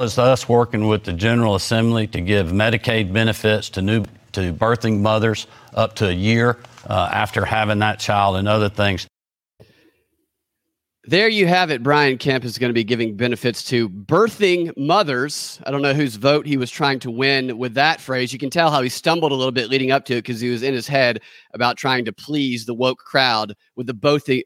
as us working with the General Assembly to give Medicaid benefits to birthing mothers up to a year after having that child and other things. There you have it. Brian Kemp is going to be giving benefits to birthing mothers. I don't know whose vote he was trying to win with that phrase. You can tell how he stumbled a little bit leading up to it because he was in his head about trying to please the woke crowd with the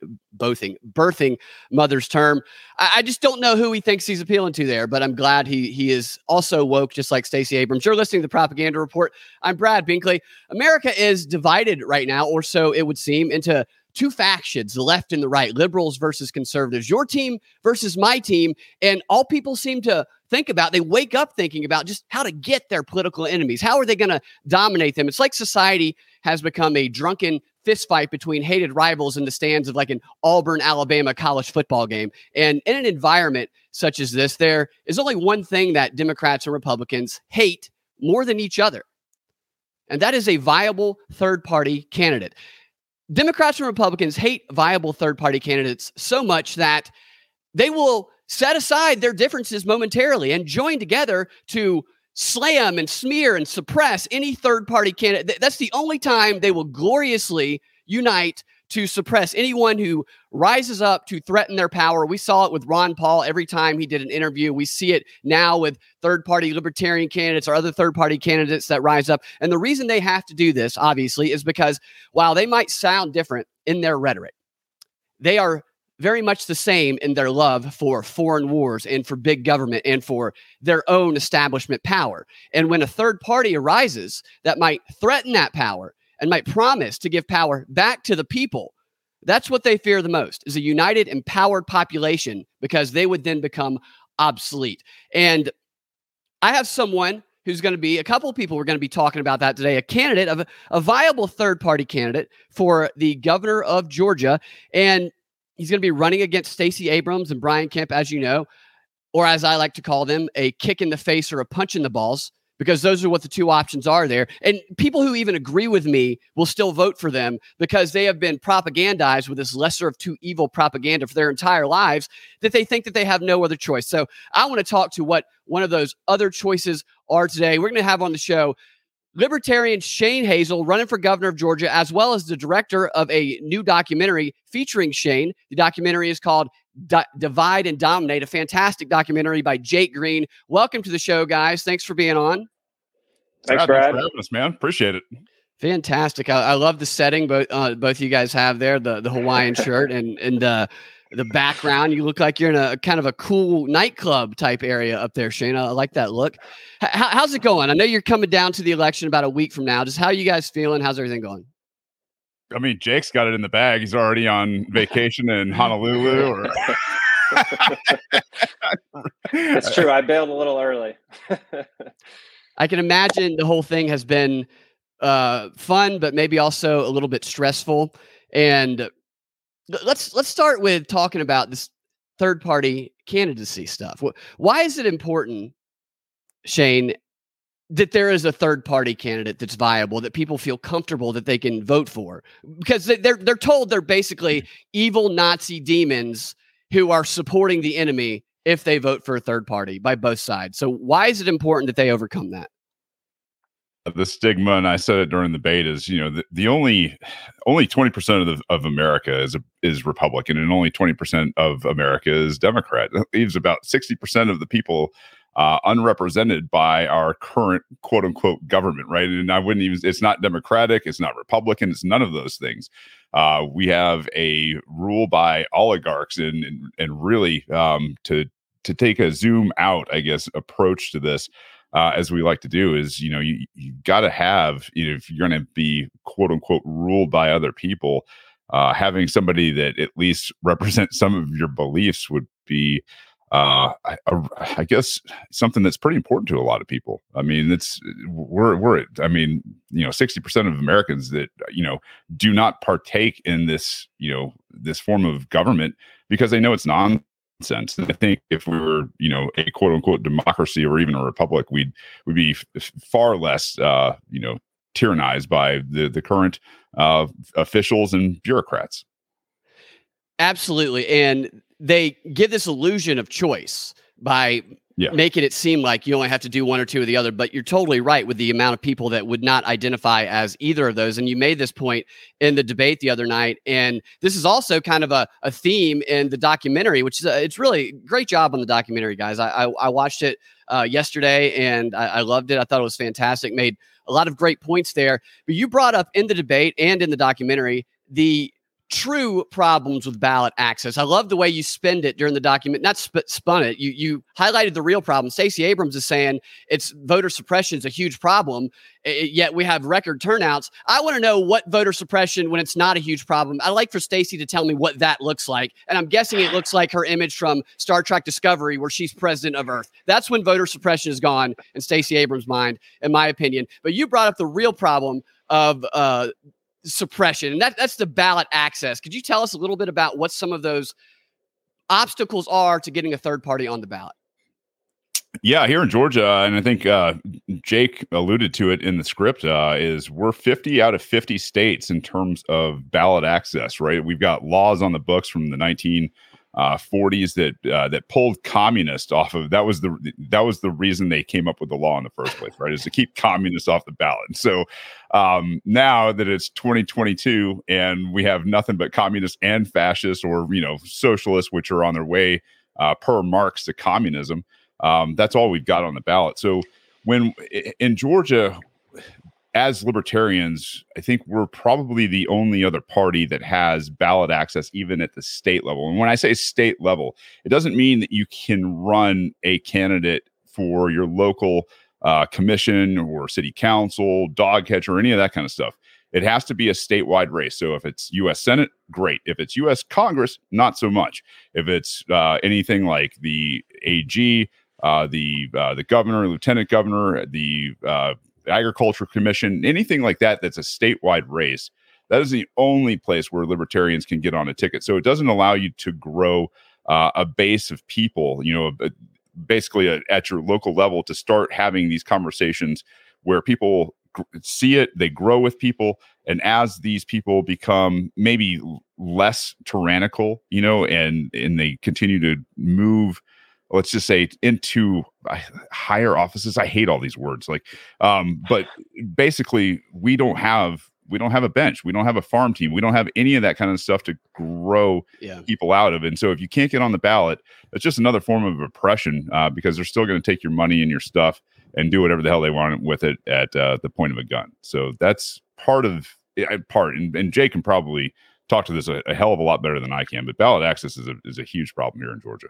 birthing mothers term. I just don't know who he thinks he's appealing to there, but I'm glad he is also woke, just like Stacey Abrams. You're listening to the Propaganda Report. I'm Brad Binkley. America is divided right now, or so it would seem, into two factions, the left and the right, liberals versus conservatives, your team versus my team. And all people seem to think about, they wake up thinking about just how to get their political enemies. How are they going to dominate them? It's like society has become a drunken fist fight between hated rivals in the stands of like an Auburn, Alabama college football game. And in an environment such as this, there is only one thing that Democrats and Republicans hate more than each other. And that is a viable third-party candidate. Democrats and Republicans hate viable third-party candidates so much that they will set aside their differences momentarily and join together to slam and smear and suppress any third-party candidate. That's the only time they will gloriously unite to suppress anyone who rises up to threaten their power. We saw it with Ron Paul every time he did an interview. We see it now with third-party libertarian candidates or other third-party candidates that rise up. And the reason they have to do this, obviously, is because while they might sound different in their rhetoric, they are very much the same in their love for foreign wars and for big government and for their own establishment power. And when a third party arises that might threaten that power and might promise to give power back to the people, that's what they fear the most, is a united, empowered population, because they would then become obsolete. And I have someone who's going to be, a couple of people we're going to be talking about that today, a candidate of a viable third-party candidate for the governor of Georgia. And he's going to be running against Stacey Abrams and Brian Kemp, as you know, or as I like to call them, a kick in the face or a punch in the balls, because those are what the two options are there. And people who even agree with me will still vote for them because they have been propagandized with this lesser of two evil propaganda for their entire lives that they think that they have no other choice. So I want to talk to what one of those other choices are today. We're going to have on the show Libertarian Shane Hazel, running for governor of Georgia, as well as the director of a new documentary featuring Shane. The documentary is called Divide and Dominate, a fantastic documentary by Jake Green. Welcome to the show, guys. Thanks for being on. Thanks, Brad. Thanks for having us, man. Appreciate it. Fantastic. I love the setting both of you guys have there, the Hawaiian shirt and the background. You look like you're in a kind of a cool nightclub type area up there, Shane. I like that look. How's it going? I know you're coming down to the election about a week from now. Just how are you guys feeling? How's everything going? I mean, Jake's got it in the bag. He's already on vacation in Honolulu. That's true. I bailed a little early. I can imagine the whole thing has been fun, but maybe also a little bit stressful. And let's start with talking about this third-party candidacy stuff. Why is it important, Shane, that there is a third-party candidate that's viable, that people feel comfortable that they can vote for? Because they're told they're basically evil Nazi demons who are supporting the enemy if they vote for a third party by both sides. So why is it important that they overcome that? The stigma, and I said it during the debate, is, you know, the only 20% of America is Republican, and only 20% of America is Democrat. That leaves about 60% of the people unrepresented by our current quote unquote government, right? And I wouldn't even, it's not Democratic, it's not Republican, it's none of those things. We have a rule by oligarchs and really to take a zoom out, I guess, approach to this, as we like to do, is, you know, you got to have, you know, if you're going to be quote unquote ruled by other people, having somebody that at least represents some of your beliefs would be, I guess, something that's pretty important to a lot of people. I mean, we're at, I mean, you know, 60% of Americans that, you know, do not partake in this, you know, this form of government because they know it's nonsense. And I think if we were, you know, a quote unquote democracy or even a republic, we'd be far less, you know, tyrannized by the current officials and bureaucrats. Absolutely. And they give this illusion of choice by making it seem like you only have to do one or two of the other, but you're totally right with the amount of people that would not identify as either of those. And you made this point in the debate the other night. And this is also kind of a theme in the documentary, which is it's really great job on the documentary, guys. I watched it yesterday and I loved it. I thought it was fantastic. Made a lot of great points there. But you brought up in the debate and in the documentary the true problems with ballot access. I love the way you spend it during the document, not spun it. You highlighted the real problem. Stacey Abrams is saying it's voter suppression is a huge problem, yet we have record turnouts. I want to know what voter suppression when it's not a huge problem. I'd like for Stacey to tell me what that looks like. And I'm guessing it looks like her image from Star Trek Discovery where she's president of Earth. That's when voter suppression is gone in Stacey Abrams' mind, in my opinion. But you brought up the real problem of suppression, and that's the ballot access. Could you tell us a little bit about what some of those obstacles are to getting a third party on the ballot? Yeah, here in Georgia, and I think Jake alluded to it in the script, is we're 50 out of 50 states in terms of ballot access, right? We've got laws on the books from the 1940s that pulled communists off of. That was the reason they came up with the law in the first place, right? Is to keep communists off the ballot. And so now that it's 2022 and we have nothing but communists and fascists, or socialists, which are on their way per Marx to communism. That's all we've got on the ballot. So when in Georgia, as libertarians, I think we're probably the only other party that has ballot access, even at the state level. And when I say state level, it doesn't mean that you can run a candidate for your local commission or city council, dog catcher, any of that kind of stuff. It has to be a statewide race. So if it's U.S. Senate, great. If it's U.S. Congress, not so much. If it's anything like the AG, the governor, lieutenant governor, the Agriculture Commission, anything like that that's a statewide race, that is the only place where libertarians can get on a ticket. So it doesn't allow you to grow a base of people, basically at your local level, to start having these conversations where people see it, they grow with people. And as these people become maybe less tyrannical, and they continue to move, let's just say, into higher offices. I hate all these words, but basically we don't have a bench. We don't have a farm team. We don't have any of that kind of stuff to grow people out of. And so if you can't get on the ballot, it's just another form of oppression, because they're still going to take your money and your stuff and do whatever the hell they want with it at the point of a gun. So that's part. And Jay can probably talk to this a hell of a lot better than I can, but ballot access is a huge problem here in Georgia.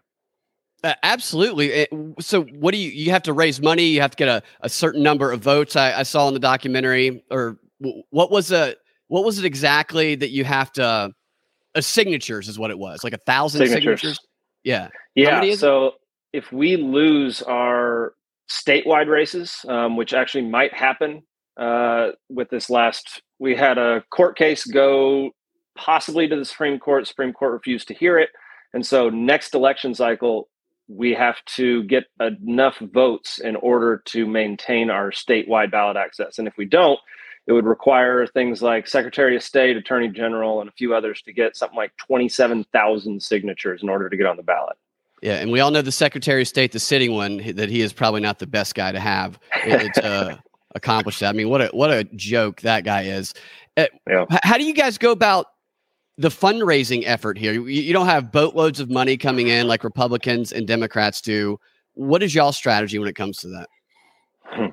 Absolutely. So what do you have to raise money? You have to get a certain number of votes. I saw in the documentary, or what was it exactly that you have to, signatures is what it was, like 1,000 signatures. Yeah. So if we lose our statewide races, which actually might happen with this we had a court case go possibly to the Supreme Court. Supreme Court refused to hear it. And so next election cycle, we have to get enough votes in order to maintain our statewide ballot access. And if we don't, it would require things like Secretary of State, Attorney General, and a few others to get something like 27,000 signatures in order to get on the ballot. Yeah, and we all know the Secretary of State, the sitting one, that he is probably not the best guy to have to accomplish that. I mean, what a joke that guy is. How do you guys go about the fundraising effort here? You don't have boatloads of money coming in like Republicans and Democrats do. What is y'all's strategy when it comes to that?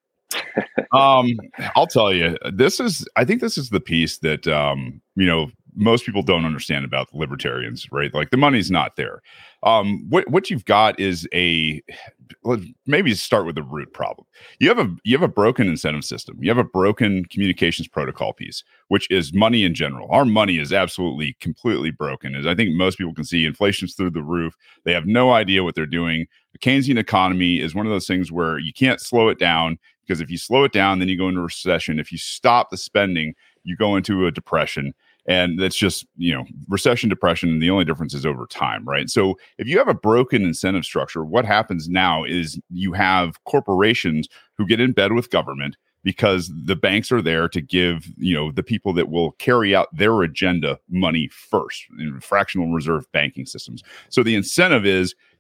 I'll tell you, I think this is the piece that, most people don't understand about the libertarians, right? Like, the money's not there. What you've got is maybe start with the root problem. You have a broken incentive system. You have a broken communications protocol piece, which is money in general. Our money is absolutely completely broken. As I think most people can see, inflation's through the roof. They have no idea what they're doing. The Keynesian economy is one of those things where you can't slow it down, because if you slow it down, then you go into a recession. If you stop the spending, you go into a depression. And that's just, recession, depression, and the only difference is over time, right? So if you have a broken incentive structure, what happens now is you have corporations who get in bed with government because the banks are there to give, the people that will carry out their agenda money first in fractional reserve banking systems. So the incentive is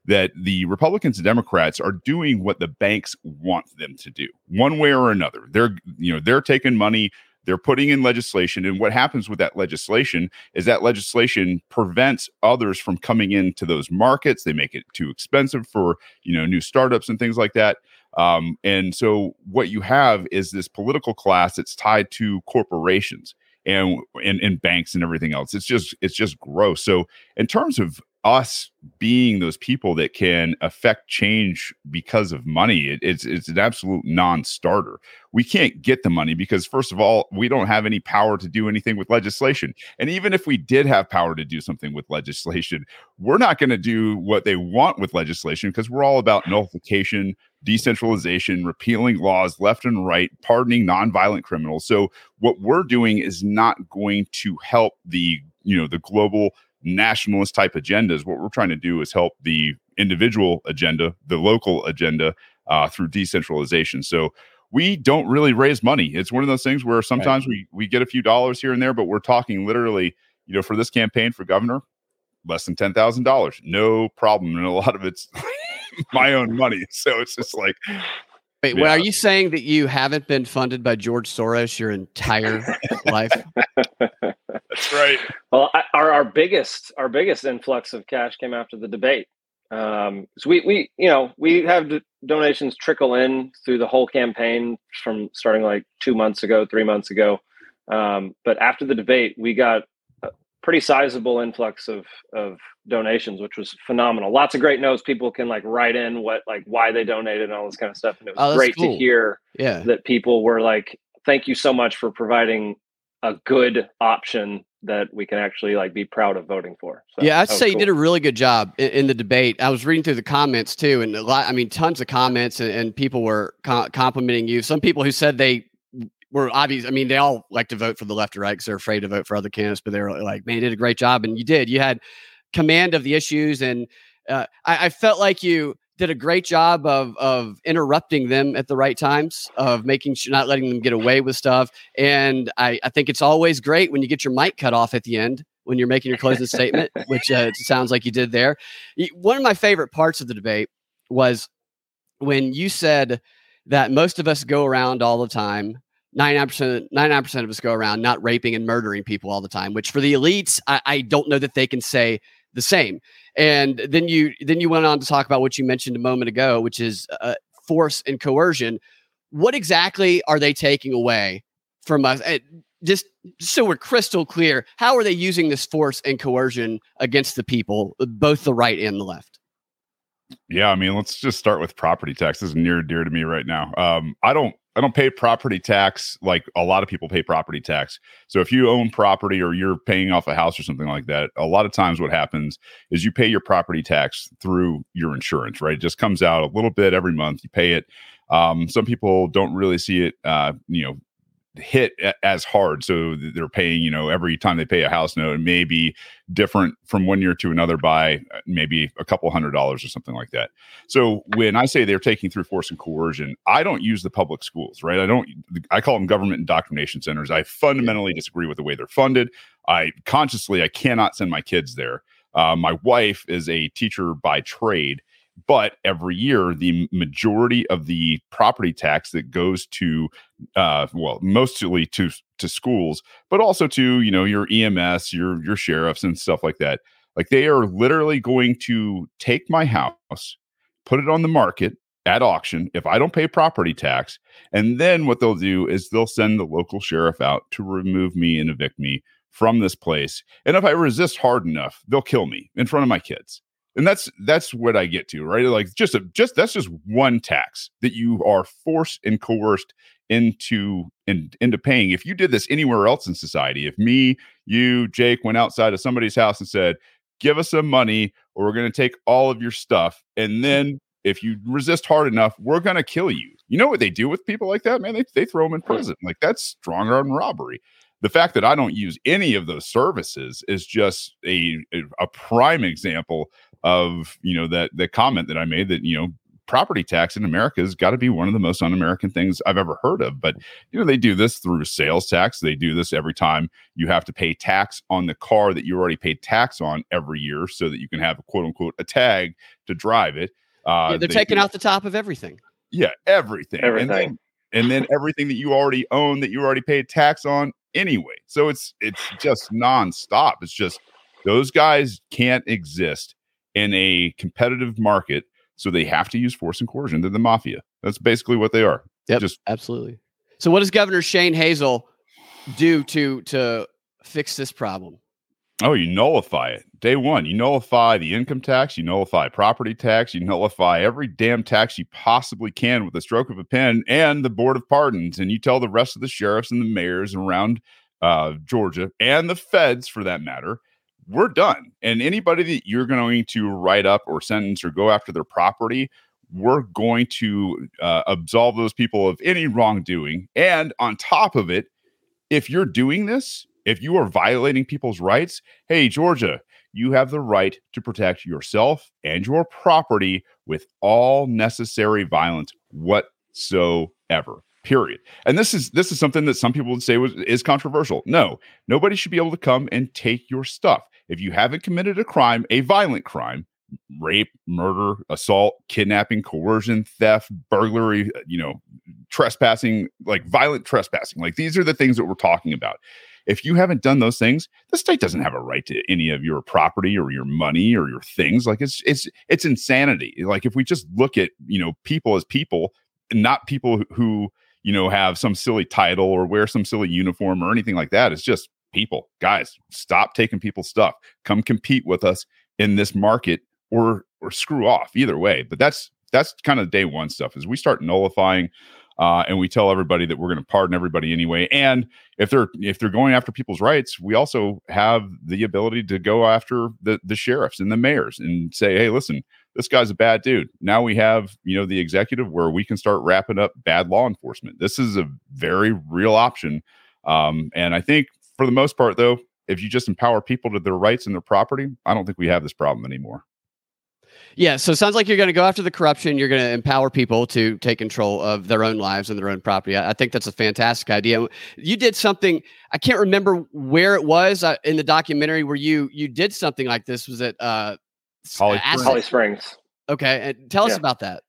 that the Republicans and Democrats are doing what the banks want them to do, one way or another. They're taking money, they're putting in legislation, and what happens with that legislation is that legislation prevents others from coming into those markets. They make it too expensive for new startups and things like that. And so what you have is this political class that's tied to corporations and banks and everything else. It's just gross. So in terms of us being those people that can affect change because of money, it's an absolute non-starter. We can't get the money because, first of all, we don't have any power to do anything with legislation. And even if we did have power to do something with legislation, we're not going to do what they want with legislation because we're all about nullification, decentralization, repealing laws left and right, pardoning nonviolent criminals. So what we're doing is not going to help the global nationalist type agendas. What we're trying to do is help the individual agenda, the local agenda, through decentralization. So we don't really raise money. It's one of those things where sometimes we get a few dollars here and there, but we're talking literally, for this campaign for governor, less than $10,000, no problem. And a lot of it's my own money. So it's just like, wait, well, are you saying that you haven't been funded by George Soros your entire life? That's right. Well, our biggest influx of cash came after the debate. So we have donations trickle in through the whole campaign from starting like 2 months ago, 3 months ago. But after the debate, we got a pretty sizable influx of donations, which was phenomenal. Lots of great notes. People can write in why they donated and all this kind of stuff. And it was great to hear that people were like, thank you so much for providing a good option that we can actually be proud of voting for. So I'd say you did a really good job in the debate. I was reading through the comments too, and tons of comments, and people were complimenting you. Some people who said they were obvious. They all like to vote for the left or right because they're afraid to vote for other candidates, but they were like, man, you did a great job. And you did. You had command of the issues, and I felt like you did a great job of interrupting them at the right times, of making sure, not letting them get away with stuff. And I think it's always great when you get your mic cut off at the end when you're making your closing statement, which sounds like you did there. One of my favorite parts of the debate was when you said that most of us go around all the time. 99% of us go around not raping and murdering people all the time, which for the elites, I don't know that they can say the same. And then you went on to talk about what you mentioned a moment ago, which is force and coercion. What exactly are they taking away from us? Just so we're crystal clear, how are they using this force and coercion against the people, both the right and the left? Yeah, let's just start with property tax. This is near and dear to me right now. I don't pay property tax like a lot of people pay property tax. So if you own property or you're paying off a house or something like that, a lot of times what happens is you pay your property tax through your insurance, right? It just comes out a little bit every month. You pay it. Some people don't really see it, hit as hard. So they're paying, every time they pay a house note, it may be different from one year to another by maybe a couple $100 or something like that. So when I say they're taking through force and coercion, I don't use the public schools, right? I call them government indoctrination centers. I fundamentally disagree with the way they're funded. I cannot send my kids there. My wife is a teacher by trade. But every year, the majority of the property tax that goes to, mostly to schools, but also to, your EMS, your sheriffs and stuff like that. They are literally going to take my house, put it on the market at auction if I don't pay property tax. And then what they'll do is they'll send the local sheriff out to remove me and evict me from this place. And if I resist hard enough, they'll kill me in front of my kids. And that's what I get to, right? That's just one tax that you are forced and coerced into paying. If you did this anywhere else in society, if me, you, Jake went outside of somebody's house and said, give us some money or we're going to take all of your stuff. And then if you resist hard enough, we're going to kill you. You know what they do with people like that, man? They throw them in prison. That's strong arm robbery. The fact that I don't use any of those services is just a prime example of, that comment that I made that, property tax in America has got to be one of the most un-American things I've ever heard of. But, they do this through sales tax. They do this every time you have to pay tax on the car that you already paid tax on every year so that you can have, quote unquote, a tag to drive it. They're taking out the top of everything. Yeah, everything. And then everything that you already own that you already paid tax on anyway. So it's just nonstop. It's just those guys can't exist in a competitive market, so they have to use force and coercion. They're the mafia. That's basically what they are. Yep, absolutely. So what does Governor Shane Hazel do to fix this problem? Oh, you nullify it. Day one, you nullify the income tax, you nullify property tax, you nullify every damn tax you possibly can with a stroke of a pen, and the Board of Pardons. And you tell the rest of the sheriffs and the mayors around Georgia, and the feds for that matter, we're done. And anybody that you're going to write up or sentence or go after their property, we're going to absolve those people of any wrongdoing. And on top of it, if you're doing this, if you are violating people's rights, hey, Georgia, you have the right to protect yourself and your property with all necessary violence whatsoever. Period. And this is something that some people would say is controversial. No, nobody should be able to come and take your stuff. If you haven't committed a crime, a violent crime, rape, murder, assault, kidnapping, coercion, theft, burglary, trespassing, like violent trespassing, like these are the things that we're talking about. If you haven't done those things, the state doesn't have a right to any of your property or your money or your things. Like it's insanity. Like if we just look at, people as people, not people who, have some silly title or wear some silly uniform or anything like that. It's just people. Guys, stop taking people's stuff. Come compete with us in this market or screw off either way. But that's kind of day one stuff is we start nullifying and we tell everybody that we're going to pardon everybody anyway. And if they're going after people's rights, we also have the ability to go after the sheriffs and the mayors and say, hey, listen, this guy's a bad dude. Now we have, the executive where we can start wrapping up bad law enforcement. This is a very real option. And I think for the most part, though, if you just empower people to their rights and their property, I don't think we have this problem anymore. Yeah, so it sounds like you're going to go after the corruption. You're going to empower people to take control of their own lives and their own property. I think that's a fantastic idea. You did something, I can't remember where it was in the documentary where you did something like this. Was it Holly Springs? Okay, and tell us about that.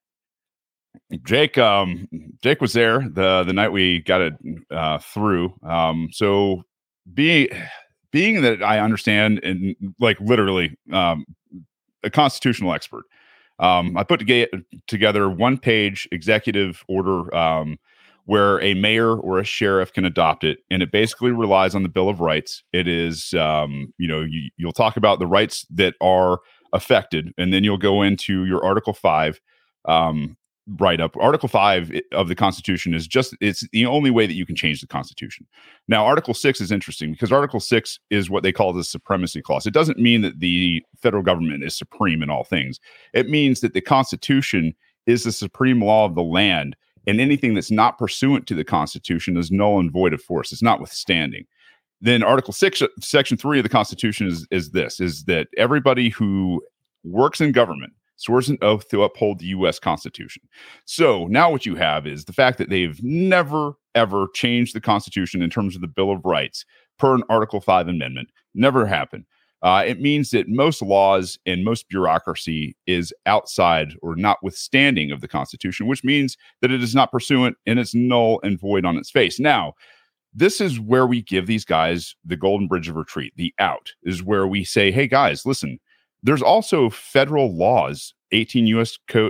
Jake was there the night we got it through. So being that I understand and like literally a constitutional expert, I put together one-page executive order where a mayor or a sheriff can adopt it, and it basically relies on the Bill of Rights. It is, you'll talk about the rights that are affected, and then you'll go into your Article 5 write-up. Article 5 of the Constitution it's the only way that you can change the Constitution. Now, Article 6 is interesting because Article 6 is what they call the supremacy clause. It doesn't mean that the federal government is supreme in all things. It means that the Constitution is the supreme law of the land, and anything that's not pursuant to the Constitution is null and void of force. It's notwithstanding. Then Article 6, Section 3 of the Constitution is that everybody who works in government swears an oath to uphold the U.S. Constitution. So now what you have is the fact that they've never, ever changed the Constitution in terms of the Bill of Rights per an Article 5 amendment. Never happened. It means that most laws and most bureaucracy is outside or notwithstanding of the Constitution, which means that it is not pursuant and it's null and void on its face. Now, this is where we give these guys the golden bridge of retreat. The out is where we say, hey, guys, listen, there's also federal laws. 18 Code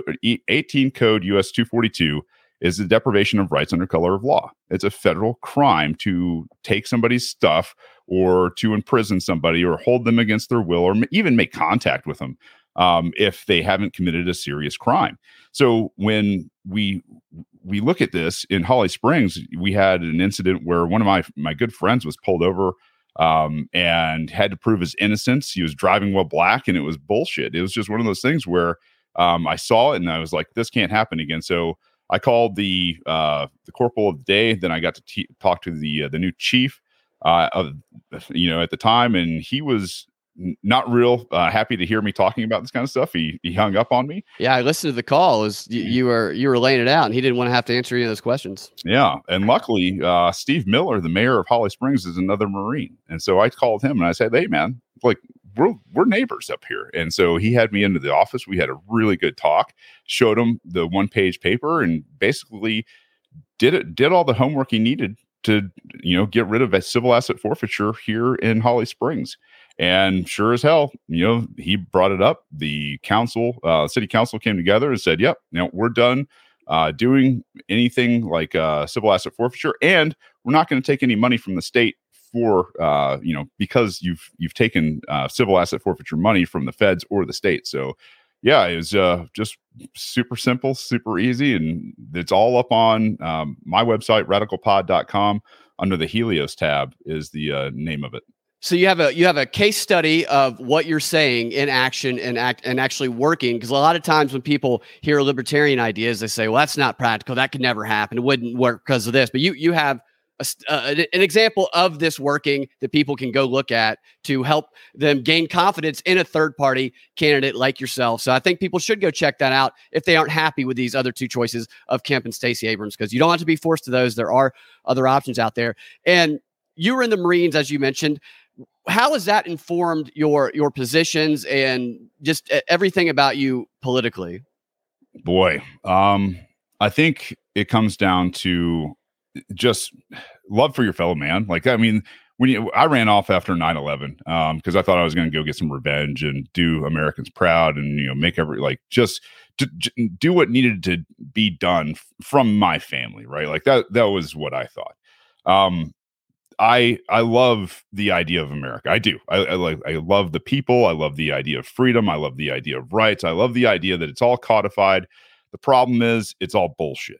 US 242 is the deprivation of rights under color of law. It's a federal crime to take somebody's stuff or to imprison somebody or hold them against their will or even make contact with them if they haven't committed a serious crime. So when we look at this in Holly Springs, we had an incident where one of my good friends was pulled over and had to prove his innocence. He was driving while black, and it was bullshit. It was just one of those things where I saw it and I was like, this can't happen again. So I called the corporal of the day. Then I got to talk to the new chief at the time, and he was not real happy to hear me talking about this kind of stuff. He hung up on me. Yeah, I listened to the call. You were laying it out, and he didn't want to have to answer any of those questions. Yeah, and luckily, Steve Miller, the mayor of Holly Springs, is another Marine, and so I called him and I said, "Hey, man, like we're neighbors up here." And so he had me into the office. We had a really good talk. Showed him the 1-page paper, and basically did all the homework he needed to get rid of a civil asset forfeiture here in Holly Springs. And sure as hell, he brought it up. The city council came together and said, "Yep, we're done doing anything like civil asset forfeiture, and we're not going to take any money from the state for because you've taken civil asset forfeiture money from the feds or the state." So yeah, it was just super simple, super easy, and it's all up on my website, radicalpod.com. Under the Helios tab is the name of it. So you have a case study of what you're saying in action and actually working. Because a lot of times when people hear libertarian ideas, they say, "Well, that's not practical. That could never happen. It wouldn't work because of this." But you have an example of this working that people can go look at to help them gain confidence in a third-party candidate like yourself. So I think people should go check that out if they aren't happy with these other two choices of Kemp and Stacey Abrams, because you don't have to be forced to those. There are other options out there. And you were in the Marines, as you mentioned. How has that informed your positions and just everything about you politically? Boy, I think it comes down to just love for your fellow man. Like, I mean, I ran off after 9/11 because I thought I was going to go get some revenge and do Americans proud and make just do what needed to be done from my family, right? Like that was what I thought. I love the idea of America. I do. I love the people. I love the idea of freedom. I love the idea of rights. I love the idea that it's all codified. The problem is it's all bullshit.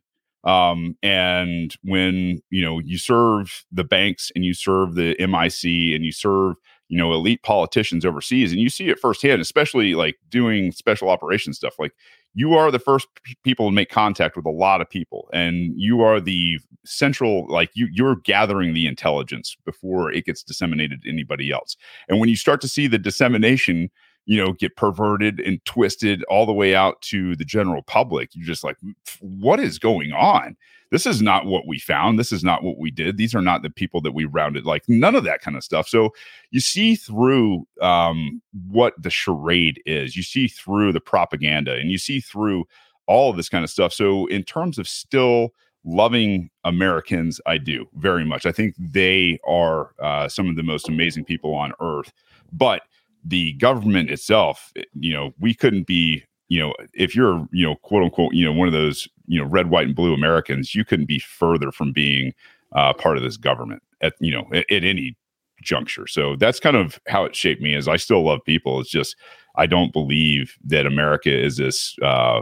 And when, you serve the banks and you serve the MIC and you serve, elite politicians overseas, and you see it firsthand, especially like doing special operations stuff, like you are the first people to make contact with a lot of people, and you are the central, like you're gathering the intelligence before it gets disseminated to anybody else. And when you start to see the dissemination, get perverted and twisted all the way out to the general public, you're just like, what is going on? This is not what we found. This is not what we did. These are not the people that we rounded, like none of that kind of stuff. So you see through what the charade is, you see through the propaganda, and you see through all of this kind of stuff. So in terms of still loving Americans, I do very much. I think they are some of the most amazing people on earth, but the government itself, we couldn't be, if you're, quote unquote, one of those, red, white, and blue Americans, you couldn't be further from being part of this government at any juncture. So that's kind of how it shaped me. Is I still love people. It's just, I don't believe that America is this,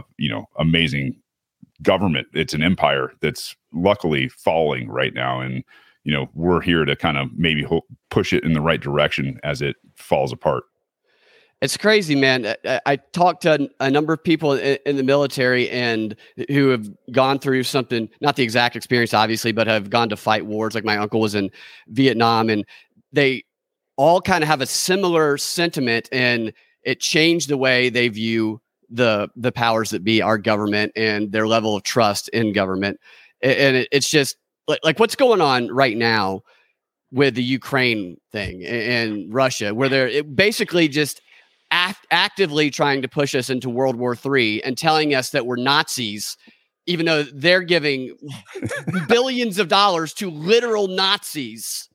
amazing government. It's an empire that's luckily falling right now. And, we're here to kind of maybe push it in the right direction as it falls apart. It's crazy, man. I talked to a number of people in the military and who have gone through something, not the exact experience, obviously, but have gone to fight wars. Like my uncle was in Vietnam, and they all kind of have a similar sentiment, and it changed the way they view the powers that be, our government, and their level of trust in government. And it's just like what's going on right now with the Ukraine thing and Russia, where they're basically just actively trying to push us into World War III and telling us that we're Nazis, even though they're giving billions of dollars to literal Nazis.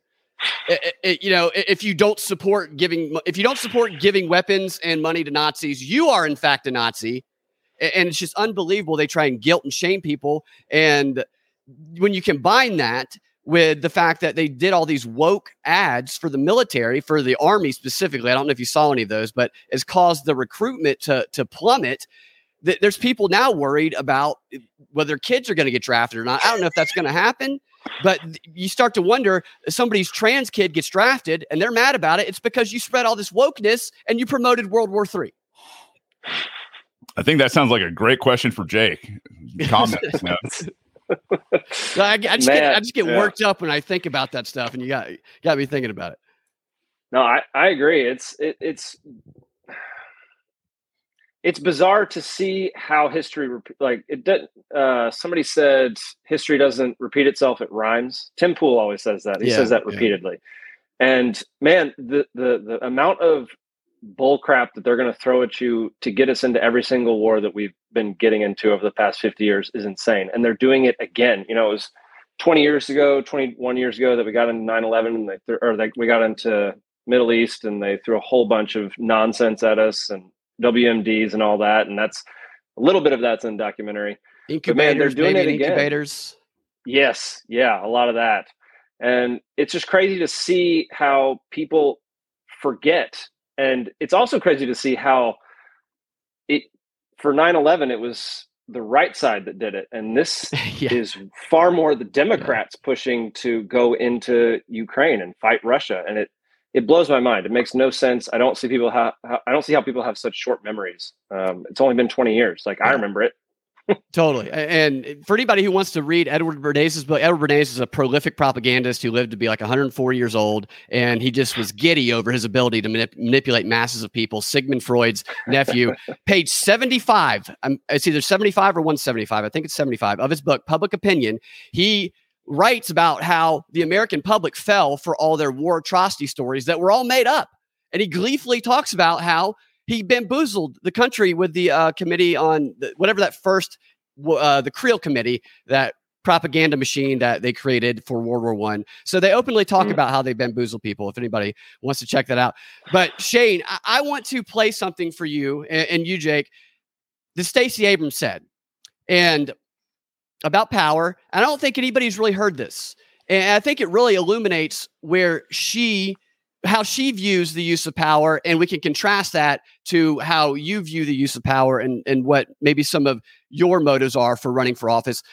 If you don't support giving weapons and money to Nazis, you are in fact a Nazi. And it's just unbelievable. They try and guilt and shame people. And when you combine that with the fact that they did all these woke ads for the military, for the Army specifically, I don't know if you saw any of those, but has caused the recruitment to plummet. There's people now worried about whether kids are going to get drafted or not. I don't know if that's going to happen, but you start to wonder, if somebody's trans kid gets drafted and they're mad about it, it's because you spread all this wokeness and you promoted World War III. I think that sounds like a great question for Jake. Comments. I just get worked up when I think about that stuff, and you got me thinking about it. No, I agree. It's bizarre to see how history like it did. Somebody said history doesn't repeat itself; it rhymes. Tim Pool always says that. He says that repeatedly. And man, the amount of bull crap that they're going to throw at you to get us into every single war that we've been getting into over the past 50 years is insane. And they're doing it again. You know, it was 20 years ago, 21 years ago that we got into 9/11 and we got into Middle East and they threw a whole bunch of nonsense at us and WMDs and all that. And that's a little bit of that's in the documentary. Incubators, man, they're doing it again. Incubators. Yes. Yeah. A lot of that. And it's just crazy to see how people forget. And it's also crazy to see how for 9/11, it was the right side that did it. And this is far more the Democrats pushing to go into Ukraine and fight Russia. And it blows my mind. It makes no sense. I don't see how people have such short memories. It's only been 20 years. Like I remember it. Totally. And for anybody who wants to read Edward Bernays' book, Edward Bernays is a prolific propagandist who lived to be like 104 years old. And he just was giddy over his ability to manipulate masses of people. Sigmund Freud's nephew, page 75. It's either 75 or 175. I think it's 75 of his book, Public Opinion. He writes about how the American public fell for all their war atrocity stories that were all made up. And he gleefully talks about how he bamboozled the country with the committee on whatever that first, the Creel Committee, that propaganda machine that they created for World War I. So they openly talk about how they bamboozle people, if anybody wants to check that out. But Shane, I want to play something for you and you, Jake, that Stacey Abrams said and about power. I don't think anybody's really heard this. And I think it really illuminates how she views the use of power, and we can contrast that to how you view the use of power and what maybe some of your motives are for running for office.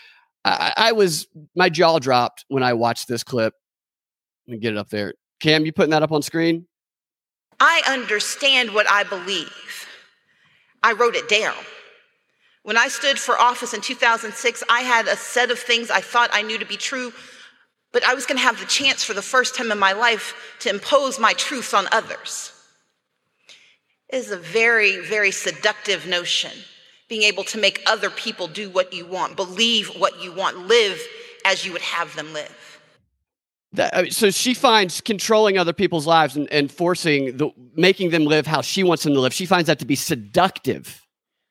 My jaw dropped when I watched this clip. Let me get it up there. Cam, you putting that up on screen? I understand what I believe. I wrote it down. When I stood for office in 2006, I had a set of things I thought I knew to be true, but I was going to have the chance for the first time in my life to impose my truths on others. It is a very, very seductive notion, being able to make other people do what you want, believe what you want, live as you would have them live. So she finds controlling other people's lives and making them live how she wants them to live. She finds that to be seductive.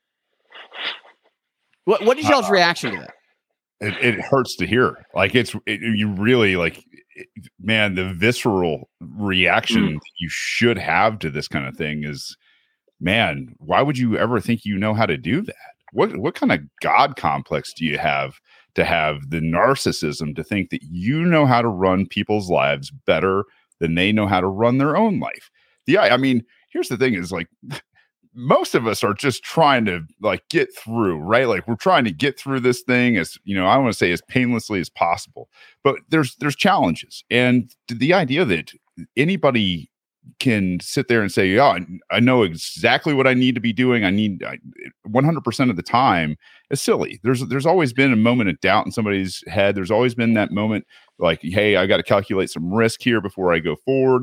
What is y'all's reaction to that? It hurts to hear. Like you really like, man, the visceral reaction you should have to this kind of thing is, man, why would you ever think you know how to do that? What kind of God complex do you have to have the narcissism to think that you know how to run people's lives better than they know how to run their own life? I mean, here's the thing is like, most of us are just trying to like get through, right? Like we're trying to get through this thing as, I want to say as painlessly as possible, but there's challenges. And the idea that anybody can sit there and say, yeah, I know exactly what I need to be doing. 100% of the time is silly. There's always been a moment of doubt in somebody's head. There's always been that moment like, hey, I got to calculate some risk here before I go forward.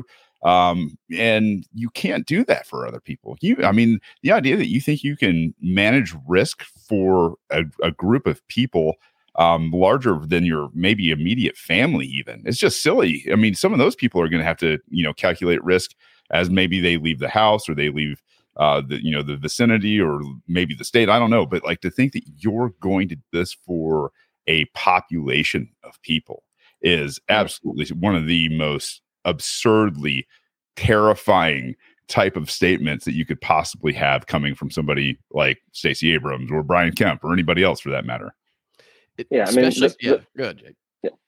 And you can't do that for other people. The idea that you think you can manage risk for a group of people larger than your maybe immediate family, even, it's just silly. I mean, some of those people are going to have to, calculate risk as maybe they leave the house or they leave the vicinity or maybe the state. I don't know. But like to think that you're going to do this for a population of people is absolutely one of the most absurdly terrifying type of statements that you could possibly have coming from somebody like Stacey Abrams or Brian Kemp or anybody else for that matter. Yeah, I mean, good.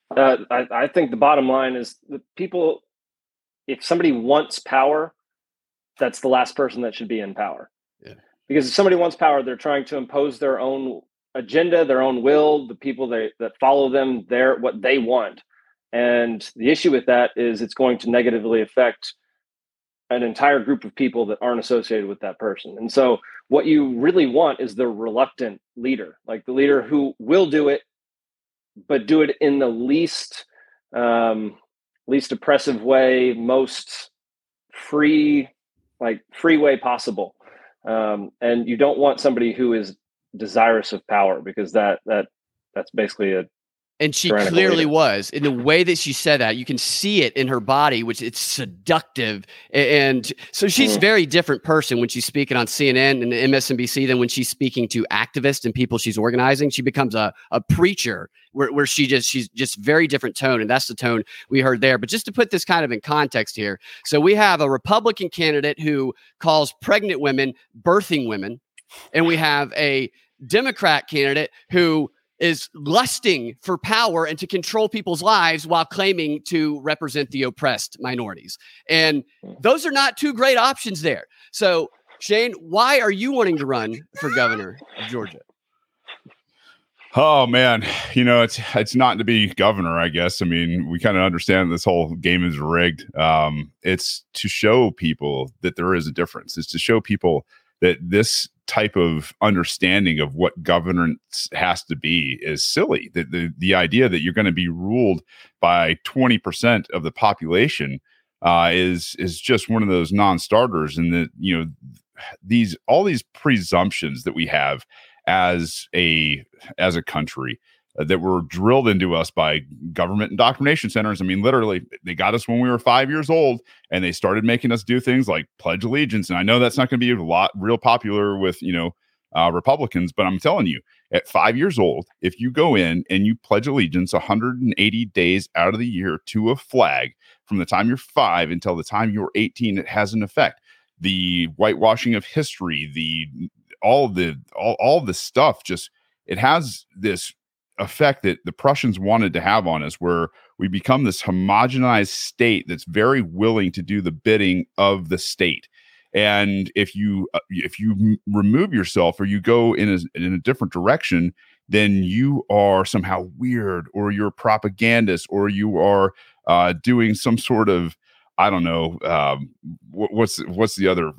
I think the bottom line is the people, if somebody wants power, that's the last person that should be in power. Yeah. Because if somebody wants power, they're trying to impose their own agenda, their own will, the people that follow them, what they want. And the issue with that is it's going to negatively affect an entire group of people that aren't associated with that person. And so what you really want is the reluctant leader, like the leader who will do it, but do it in the least oppressive way, most free way possible. And you don't want somebody who is desirous of power, because that's basically a And she tyrannical clearly leader. was. In the way that she said that, you can see it in her body, which it's seductive. And so she's a very different person when she's speaking on CNN and MSNBC than when she's speaking to activists and people she's organizing. She becomes a preacher where she's just very different tone. And that's the tone we heard there. But just to put this kind of in context here. So we have a Republican candidate who calls pregnant women birthing women. And we have a Democrat candidate who is lusting for power and to control people's lives while claiming to represent the oppressed minorities. And those are not two great options there. So, Shane, why are you wanting to run for governor of Georgia? Oh man, it's not to be governor, I guess. I mean, we kind of understand this whole game is rigged. It's to show people that there is a difference. It's to show people that this type of understanding of what governance has to be is silly. The idea that you're going to be ruled by 20% of the population is just one of those non-starters. And that all these presumptions that we have as a country that were drilled into us by government indoctrination centers. I mean, literally, they got us when we were 5 years old, and they started making us do things like pledge allegiance. And I know that's not going to be real popular with Republicans, but I'm telling you, at 5 years old, if you go in and you pledge allegiance 180 days out of the year to a flag, from the time you're 5 until the time you're 18, it has an effect. The whitewashing of history, all the stuff, just it has this effect that the Prussians wanted to have on us, where we become this homogenized state that's very willing to do the bidding of the state. And if you remove yourself, or you go in a different direction, then you are somehow weird, or you're a propagandist, or you are doing some sort of, I don't know, what's the other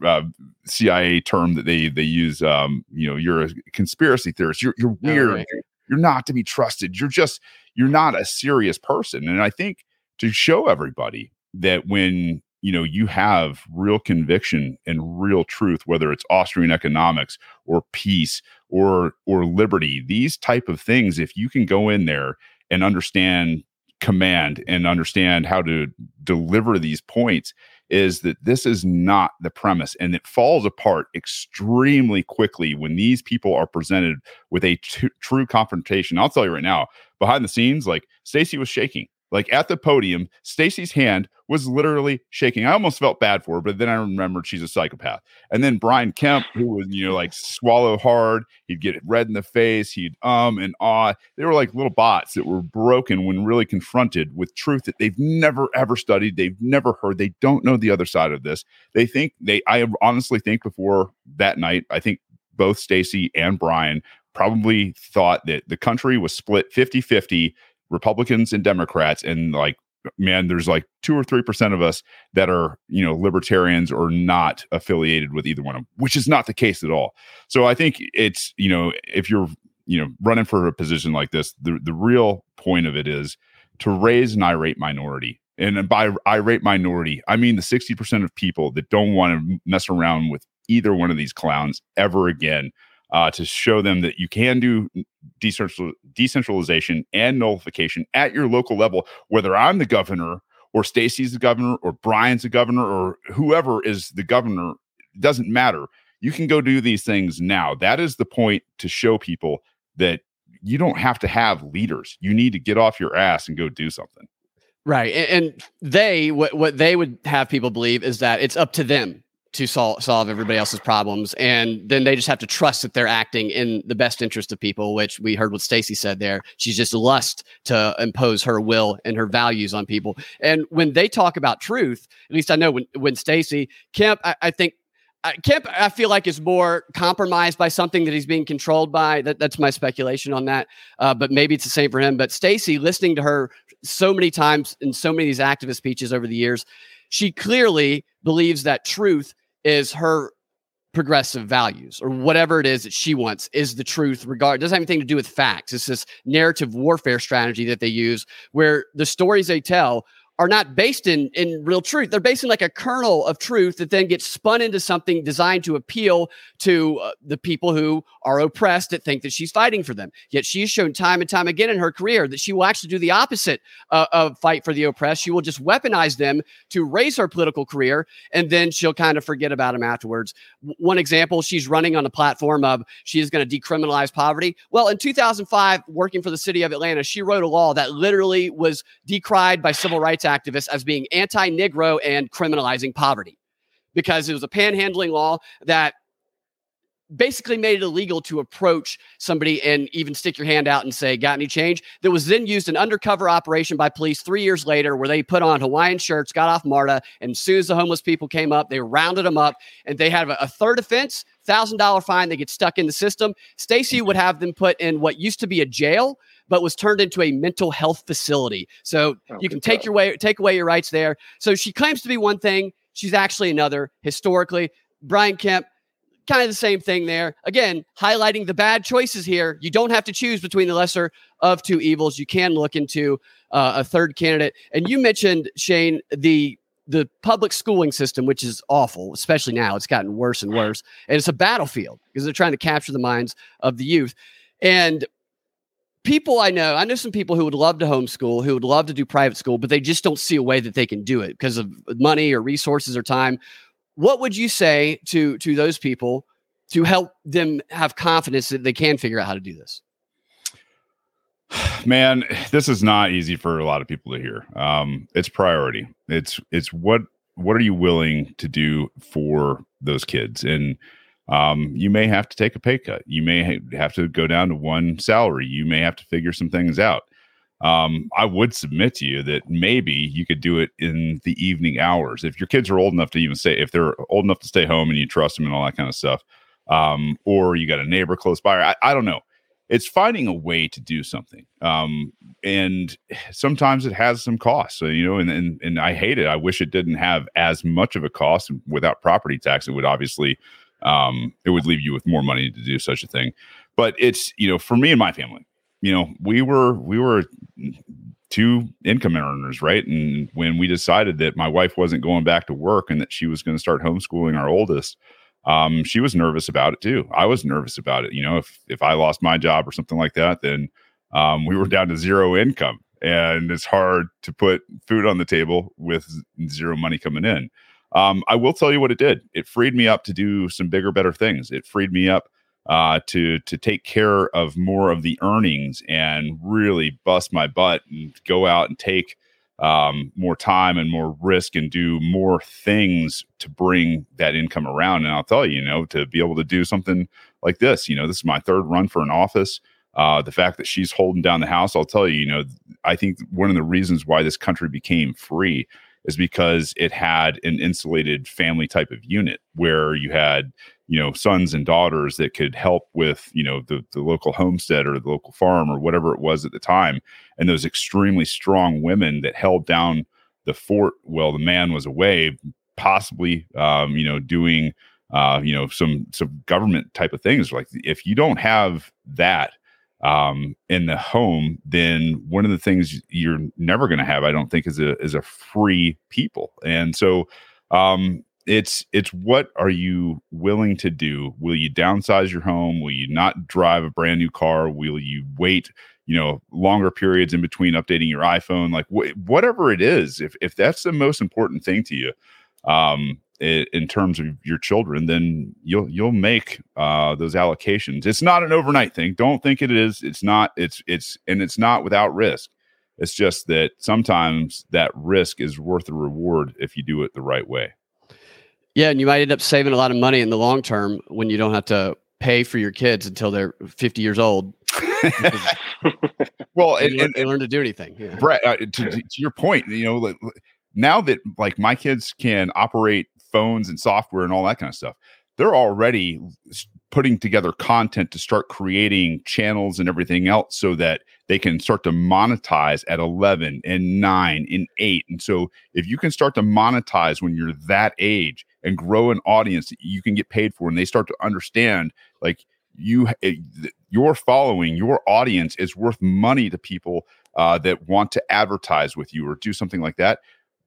CIA term that they use? You're a conspiracy theorist. You're weird. Right. You're not to be trusted. You're not a serious person. And I think to show everybody that when you have real conviction and real truth, whether it's Austrian economics or peace or liberty, these type of things, if you can go in there and understand command and understand how to deliver these points, is that this is not the premise, and it falls apart extremely quickly when these people are presented with a true confrontation. I'll tell you right now, behind the scenes, like Stacey was shaking. Like at the podium, Stacey's hand was literally shaking. I almost felt bad for her, but then I remembered she's a psychopath. And then Brian Kemp, who was, like swallow hard, he'd get red in the face, he'd and ah. They were like little bots that were broken when really confronted with truth that they've never ever studied, they've never heard, they don't know the other side of this. I honestly think before that night, I think both Stacey and Brian probably thought that the country was split 50-50, Republicans and Democrats, and there's 2 or 3% of us that are libertarians or not affiliated with either one of them, which is not the case at all. So I think it's if you're running for a position like this, the real point of it is to raise an irate minority. And by irate minority, I mean the 60% of people that don't want to mess around with either one of these clowns ever again, to show them that you can do decentralization and nullification at your local level, whether I'm the governor or Stacey's the governor or Brian's the governor or whoever is the governor. It doesn't matter. You can go do these things now. That is the point, to show people that you don't have to have leaders. You need to get off your ass and go do something. Right. And what they would have people believe is that it's up to them to solve everybody else's problems. And then they just have to trust that they're acting in the best interest of people, which we heard what Stacey said there. She's just lust to impose her will and her values on people. And when they talk about truth, at least I know when Stacey, Kemp, I think Kemp, I feel like is more compromised by something that he's being controlled by. That's my speculation on that. But maybe it's the same for him. But Stacey, listening to her so many times in so many of these activist speeches over the years, she clearly believes that truth is her progressive values, or whatever it is that she wants is the truth. It doesn't have anything to do with facts. It's this narrative warfare strategy that they use, where the stories they tell are not based in real truth. They're based in like a kernel of truth that then gets spun into something designed to appeal to the people who are oppressed that think that she's fighting for them. Yet she's shown time and time again in her career that she will actually do the opposite of fight for the oppressed. She will just weaponize them to raise her political career, and then she'll kind of forget about them afterwards. One example, she's running on a platform of she is going to decriminalize poverty. Well, in 2005, working for the city of Atlanta, she wrote a law that literally was decried by civil rights activists as being anti-Negro and criminalizing poverty, because it was a panhandling law that basically made it illegal to approach somebody and even stick your hand out and say, got any change? That was then used an undercover operation by police 3 years later, where they put on Hawaiian shirts, got off MARTA, and as soon as the homeless people came up, they rounded them up, and they had a third offense, $1,000 fine. They get stuck in the system. Stacey would have them put in what used to be a jail, but was turned into a mental health facility. So you can take away your rights there. So she claims to be one thing. She's actually another historically. Brian Kemp, kind of the same thing there. Again, highlighting the bad choices here. You don't have to choose between the lesser of two evils. You can look into a third candidate. And you mentioned, Shane, the public schooling system, which is awful, especially now. It's gotten worse and worse. And it's a battlefield because they're trying to capture the minds of the youth. And people I know some people who would love to homeschool, who would love to do private school, but they just don't see a way that they can do it because of money or resources or time. What would you say to those people to help them have confidence that they can figure out how to do this? Man, this is not easy for a lot of people to hear. It's priority. It's what are you willing to do for those kids? And you may have to take a pay cut. You may have to go down to one salary. You may have to figure some things out. I would submit to you that maybe you could do it in the evening hours. If your kids are old enough to if they're old enough to stay home and you trust them and all that kind of stuff, or you got a neighbor close by, I don't know. It's finding a way to do something. And sometimes it has some costs, so, and I hate it. I wish it didn't have as much of a cost. Without property tax, it would obviously, it would leave you with more money to do such a thing. But it's, for me and my family, we were two income earners, right? And when we decided that my wife wasn't going back to work and that she was going to start homeschooling our oldest, she was nervous about it too. I was nervous about it. If I lost my job or something like that, then we were down to zero income, and it's hard to put food on the table with zero money coming in. I will tell you what it did. It freed me up to do some bigger, better things. It freed me up to take care of more of the earnings and really bust my butt and go out and take more time and more risk and do more things to bring that income around. And I'll tell you, to be able to do something like this, this is my third run for an office. The fact that she's holding down the house, I'll tell you, I think one of the reasons why this country became free is because it had an insulated family type of unit where you had, sons and daughters that could help with, the local homestead or the local farm or whatever it was at the time. And those extremely strong women that held down the fort while the man was away, possibly, doing, some government type of things. Like if you don't have that in the home, then one of the things you're never going to have, I don't think, is a free people. And so, it's what are you willing to do? Will you downsize your home? Will you not drive a brand new car? Will you wait, longer periods in between updating your iPhone? Like whatever it is, if that's the most important thing to you, in terms of your children, then you'll make those allocations. It's not an overnight thing. Don't think it is. It's not. It's not without risk. It's just that sometimes that risk is worth the reward if you do it the right way. Yeah, and you might end up saving a lot of money in the long term when you don't have to pay for your kids until they're 50 years old. Well, they learn to do anything. Yeah. Brett, to your point, now that like my kids can operate phones and software and all that kind of stuff, they're already putting together content to start creating channels and everything else so that they can start to monetize at 11 and 9 and 8. And so if you can start to monetize when you're that age and grow an audience that you can get paid for, and they start to understand, like, your following, your audience is worth money to people that want to advertise with you or do something like that.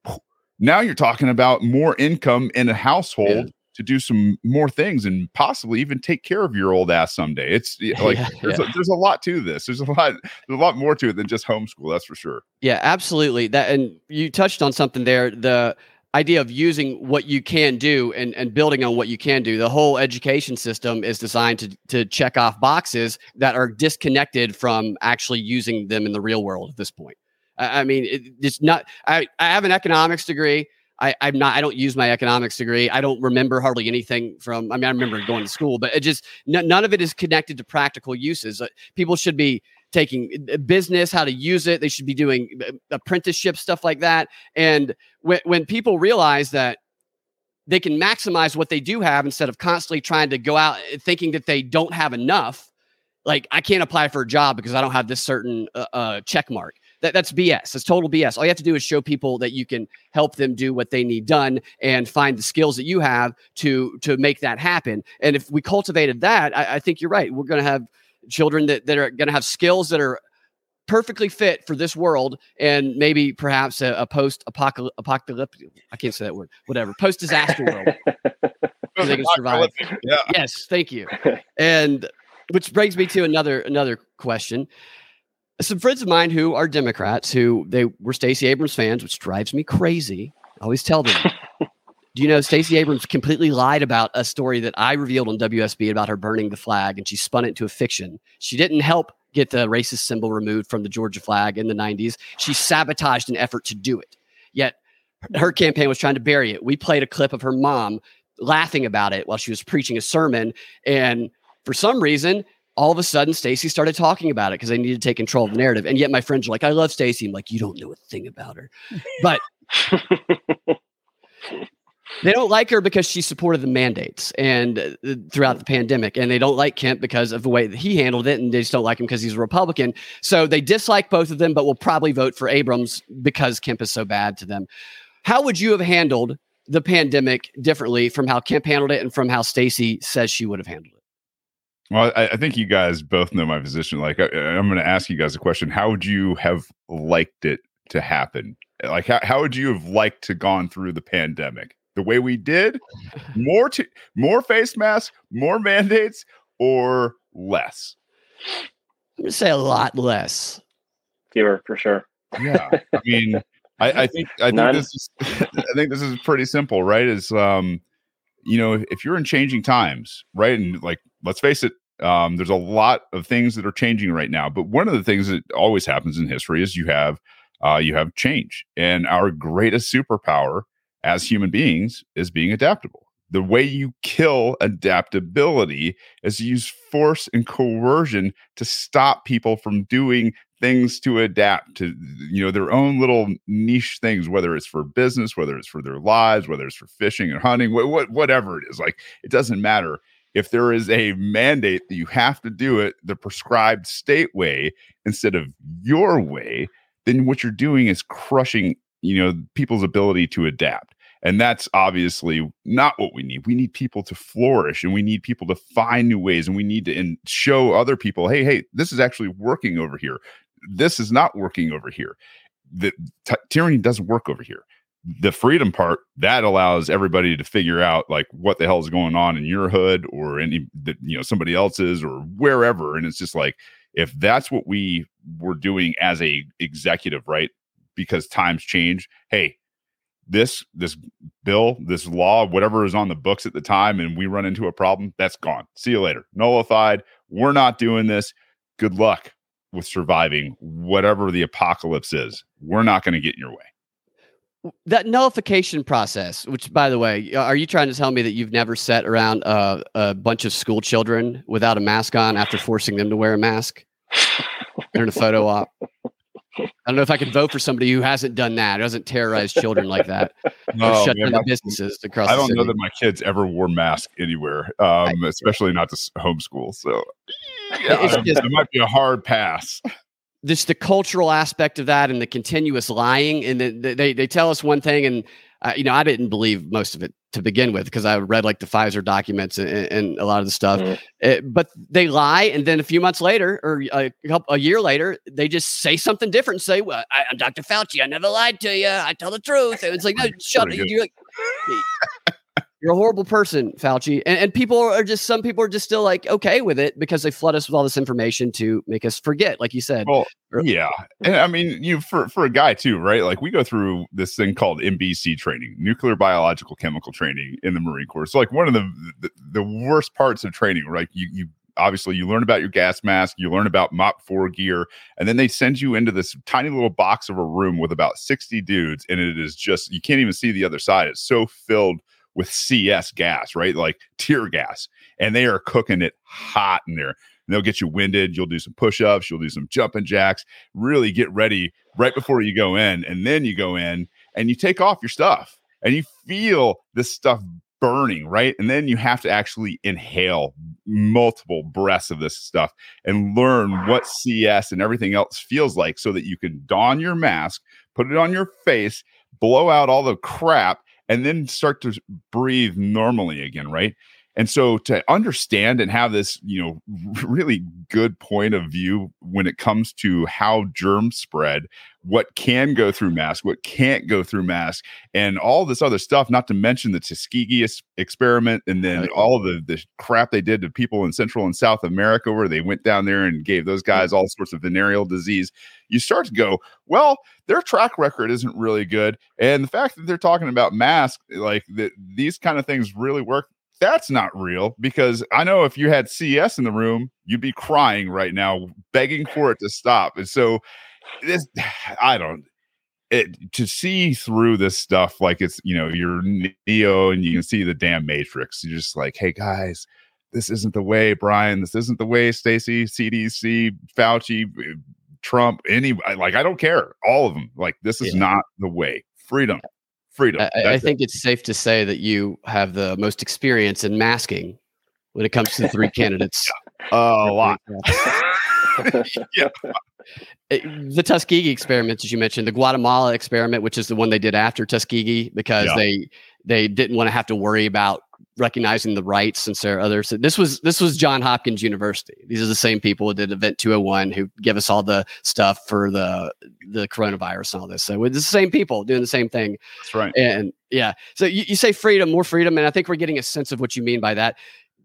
Now you're talking about more income in a household to do some more things and possibly even take care of your old ass someday. It's like there's a lot to this. There's a lot more to it than just homeschool. That's for sure. Yeah, absolutely. And you touched on something there. The idea of using what you can do and building on what you can do. The whole education system is designed to check off boxes that are disconnected from actually using them in the real world at this point. I mean, it's not. I have an economics degree. I don't use my economics degree. I don't remember hardly anything from. I mean, I remember going to school, but it just none of it is connected to practical uses. People should be taking business, how to use it. They should be doing apprenticeship stuff like that. And when people realize that they can maximize what they do have instead of constantly trying to go out thinking that they don't have enough, like I can't apply for a job because I don't have this certain check mark. That's BS. That's total BS. All you have to do is show people that you can help them do what they need done and find the skills that you have to make that happen. And if we cultivated that, I think you're right. We're going to have children that are going to have skills that are perfectly fit for this world and maybe perhaps a post-apocalyptic, I can't say that word, whatever, post-disaster world. So they can survive. Yeah. Yes, thank you. And which brings me to another question. Some friends of mine who are Democrats, who they were Stacey Abrams fans, which drives me crazy. I always tell them, do you know Stacey Abrams completely lied about a story that I revealed on WSB about her burning the flag, and she spun it into a fiction. She didn't help get the racist symbol removed from the Georgia flag in the 90s. She sabotaged an effort to do it. Yet her campaign was trying to bury it. We played a clip of her mom laughing about it while she was preaching a sermon, and for some reason, all of a sudden, Stacey started talking about it because they needed to take control of the narrative. And yet my friends are like, I love Stacey. I'm like, you don't know a thing about her. But they don't like her because she supported the mandates and throughout the pandemic. And they don't like Kemp because of the way that he handled it. And they just don't like him because he's a Republican. So they dislike both of them, but will probably vote for Abrams because Kemp is so bad to them. How would you have handled the pandemic differently from how Kemp handled it and from how Stacey says she would have handled it? Well, I think you guys both know my position. Like, I'm going to ask you guys a question. How would you have liked it to happen? Like, how would you have liked to gone through the pandemic the way we did? More face masks, more mandates, or less? I'm going to say a lot less. Fewer, for sure. Yeah, I mean, I think this is pretty simple, right? Is if you're in changing times, right, and like, let's face it. There's a lot of things that are changing right now, but one of the things that always happens in history is you have change, and our greatest superpower as human beings is being adaptable. The way you kill adaptability is to use force and coercion to stop people from doing things to adapt to, their own little niche things, whether it's for business, whether it's for their lives, whether it's for fishing and hunting, whatever it is. Like, it doesn't matter. If there is a mandate that you have to do it the prescribed state way instead of your way, then what you're doing is crushing, people's ability to adapt. And that's obviously not what we need. We need people to flourish, and we need people to find new ways, and we need to show other people, hey, this is actually working over here. This is not working over here. The tyranny doesn't work over here. The freedom part, that allows everybody to figure out like what the hell is going on in your hood or somebody else's or wherever. And it's just like, if that's what we were doing as a executive, right? Because times change. Hey, this bill, this law, whatever is on the books at the time, and we run into a problem, that's gone. See you later. Nullified. We're not doing this. Good luck with surviving whatever the apocalypse is. We're not going to get in your way. That nullification process, which, by the way, are you trying to tell me that you've never sat around a bunch of school children without a mask on after forcing them to wear a mask during a photo op? I don't know if I could vote for somebody who hasn't done that, who hasn't terrorized children like that. Shut down the businesses across the city. I don't know that my kids ever wore masks anywhere, especially not to homeschool. So it might be a hard pass. Just the cultural aspect of that and the continuous lying. And they tell us one thing, and I didn't believe most of it to begin with, because I read like the Pfizer documents and a lot of the stuff. But they lie, and then a few months later, or a year later, they just say something different and say, "Well, I'm Dr. Fauci. I never lied to you. I tell the truth." And it's like, no, shut up. You're a horrible person, Fauci. And some people are just still like okay with it because they flood us with all this information to make us forget, like you said. Well, yeah. And I mean, for a guy too, right? Like we go through this thing called NBC training, nuclear, biological, chemical training in the Marine Corps. So like one of the worst parts of training, right? You obviously you learn about your gas mask, you learn about MOP 4 gear, and then they send you into this tiny little box of a room with about 60 dudes. And it is just, you can't even see the other side. It's so filled with CS gas, right? Like tear gas. And they are cooking it hot in there. And they'll get you winded. You'll do some push-ups. You'll do some jumping jacks. Really get ready right before you go in. And then you go in and you take off your stuff and you feel this stuff burning, right? And then you have to actually inhale multiple breaths of this stuff and learn what CS and everything else feels like so that you can don your mask, put it on your face, blow out all the crap, and then start to breathe normally again, right? And so to understand and have this, really good point of view when it comes to how germs spread, what can go through mask, what can't go through mask, and all this other stuff, not to mention the Tuskegee experiment, and then all of the crap they did to people in Central and South America where they went down there and gave those guys all sorts of venereal disease. You start to go, well, their track record isn't really good. And the fact that they're talking about masks, like these kind of things really work, that's not real, because I know if you had CS in the room, you'd be crying right now, begging for it to stop. And so to see through this stuff, like it's, you're Neo and you can see the damn Matrix. You're just like, hey guys, this isn't the way, Brian. This isn't the way, Stacey, CDC, Fauci, Trump, I don't care. All of them. Like, this is not the way. Freedom. I think it's safe to say that you have the most experience in masking when it comes to the three candidates. A lot. Yeah. The Tuskegee experiment, as you mentioned, the Guatemala experiment, which is the one they did after Tuskegee, because they didn't want to have to worry about recognizing the rights since there are others. So this was Johns Hopkins University. These are the same people who did Event 201 who give us all the stuff for the coronavirus and all this. So it's the same people doing the same thing. That's right. And yeah. So you say freedom, more freedom, and I think we're getting a sense of what you mean by that.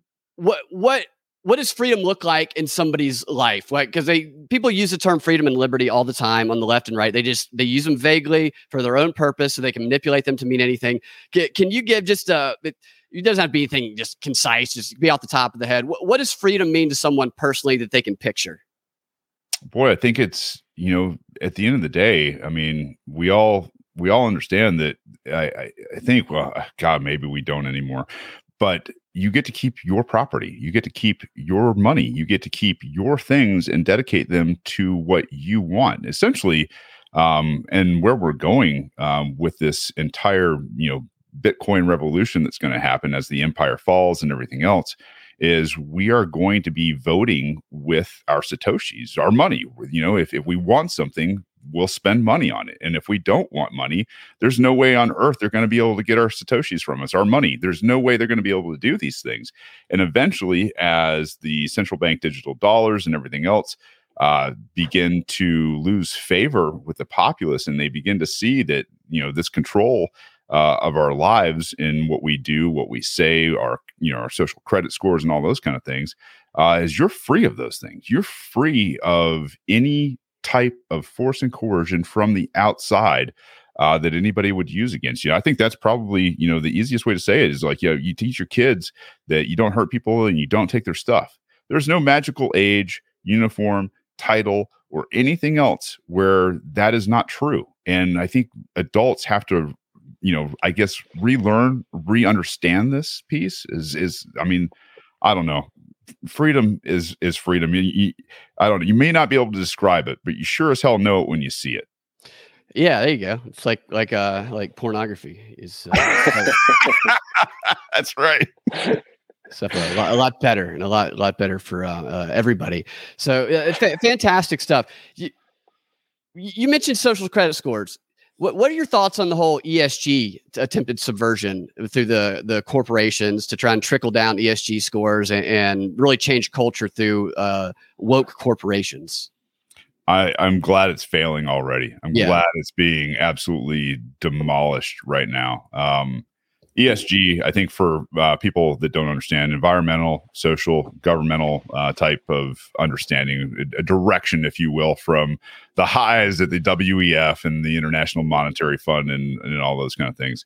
What does freedom look like in somebody's life? Like, because people use the term freedom and liberty all the time on the left and right. They use them vaguely for their own purpose, so they can manipulate them to mean anything. Can you give just it doesn't have to be anything just concise, just be off the top of the head. What does freedom mean to someone personally that they can picture? Boy, I think it's, at the end of the day, I mean, we all understand that. I think, well, God, maybe we don't anymore, but you get to keep your property. You get to keep your money. You get to keep your things and dedicate them to what you want, essentially. And where we're going with this entire, Bitcoin revolution that's going to happen as the empire falls and everything else is we are going to be voting with our Satoshis, our money. If we want something, we'll spend money on it. And if we don't want money, there's no way on earth they're going to be able to get our Satoshis from us, our money. There's no way they're going to be able to do these things. And eventually, as the central bank digital dollars and everything else begin to lose favor with the populace, and they begin to see that, this control of our lives in what we do, what we say, our social credit scores and all those kind of things, is you're free of those things. You're free of any type of force and coercion from the outside that anybody would use against you. I think that's probably, the easiest way to say it is like, you teach your kids that you don't hurt people and you don't take their stuff. There's no magical age, uniform, title, or anything else where that is not true. And I think adults have to, I guess, relearn, re-understand this piece I don't know. Freedom is freedom. I don't know. You may not be able to describe it, but you sure as hell know it when you see it. Yeah, there you go. It's like pornography is. That's right. So a lot better and a lot better for everybody. So fantastic stuff. You mentioned social credit scores. What are your thoughts on the whole ESG attempted subversion through the corporations to try and trickle down ESG scores and really change culture through woke corporations? I'm glad it's failing already. I'm glad it's being absolutely demolished right now. ESG, I think for people that don't understand, environmental, social, governmental type of understanding, a direction, if you will, from the highs at the WEF and the International Monetary Fund and all those kind of things.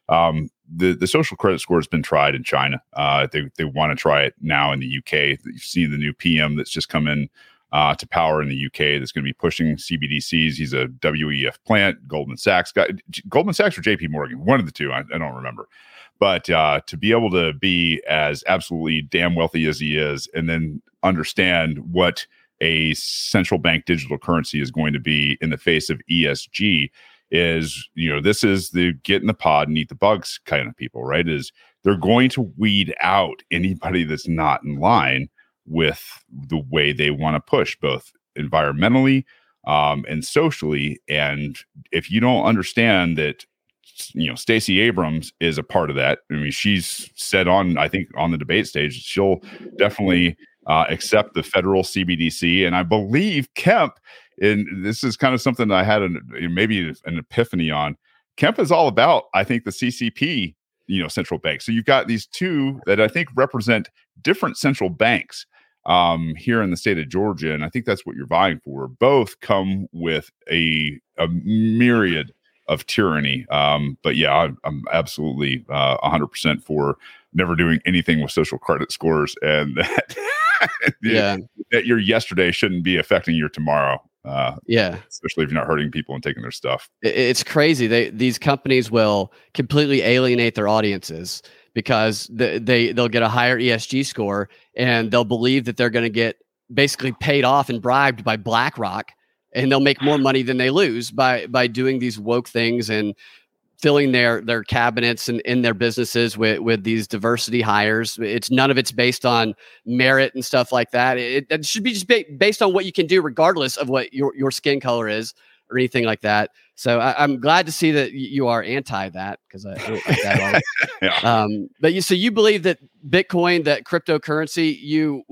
The social credit score has been tried in China. They want to try it now in the UK. You've seen the new PM that's just come in to power in the UK that's going to be pushing CBDCs. He's a WEF plant, Goldman Sachs guy. Goldman Sachs or JP Morgan, one of the two. I don't remember. But to be able to be as absolutely damn wealthy as he is, and then understand what a central bank digital currency is going to be in the face of ESG is, this is the get in the pod and eat the bugs kind of people, right? Is they're going to weed out anybody that's not in line with the way they want to push, both environmentally and socially. And if you don't understand that, Stacey Abrams is a part of that. I mean, she's said I think on the debate stage, she'll definitely accept the federal CBDC. And I believe Kemp, and this is kind of something that I had maybe an epiphany on. Kemp is all about, I think, the CCP, central bank. So you've got these two that I think represent different central banks here in the state of Georgia. And I think that's what you're vying for. Both come with a myriad of tyranny. But yeah, I'm absolutely 100% for never doing anything with social credit scores, and that your yesterday shouldn't be affecting your tomorrow. Especially if you're not hurting people and taking their stuff. It's crazy. These companies will completely alienate their audiences because they'll get a higher ESG score and they'll believe that they're going to get basically paid off and bribed by BlackRock, and they'll make more money than they lose by doing these woke things and filling their cabinets and in their businesses with these diversity hires. None of it's based on merit and stuff like that. It should be just based on what you can do, regardless of what your skin color is or anything like that. So I'm glad to see that you are anti that, because I don't like that. Yeah. But you believe that Bitcoin, that cryptocurrency, you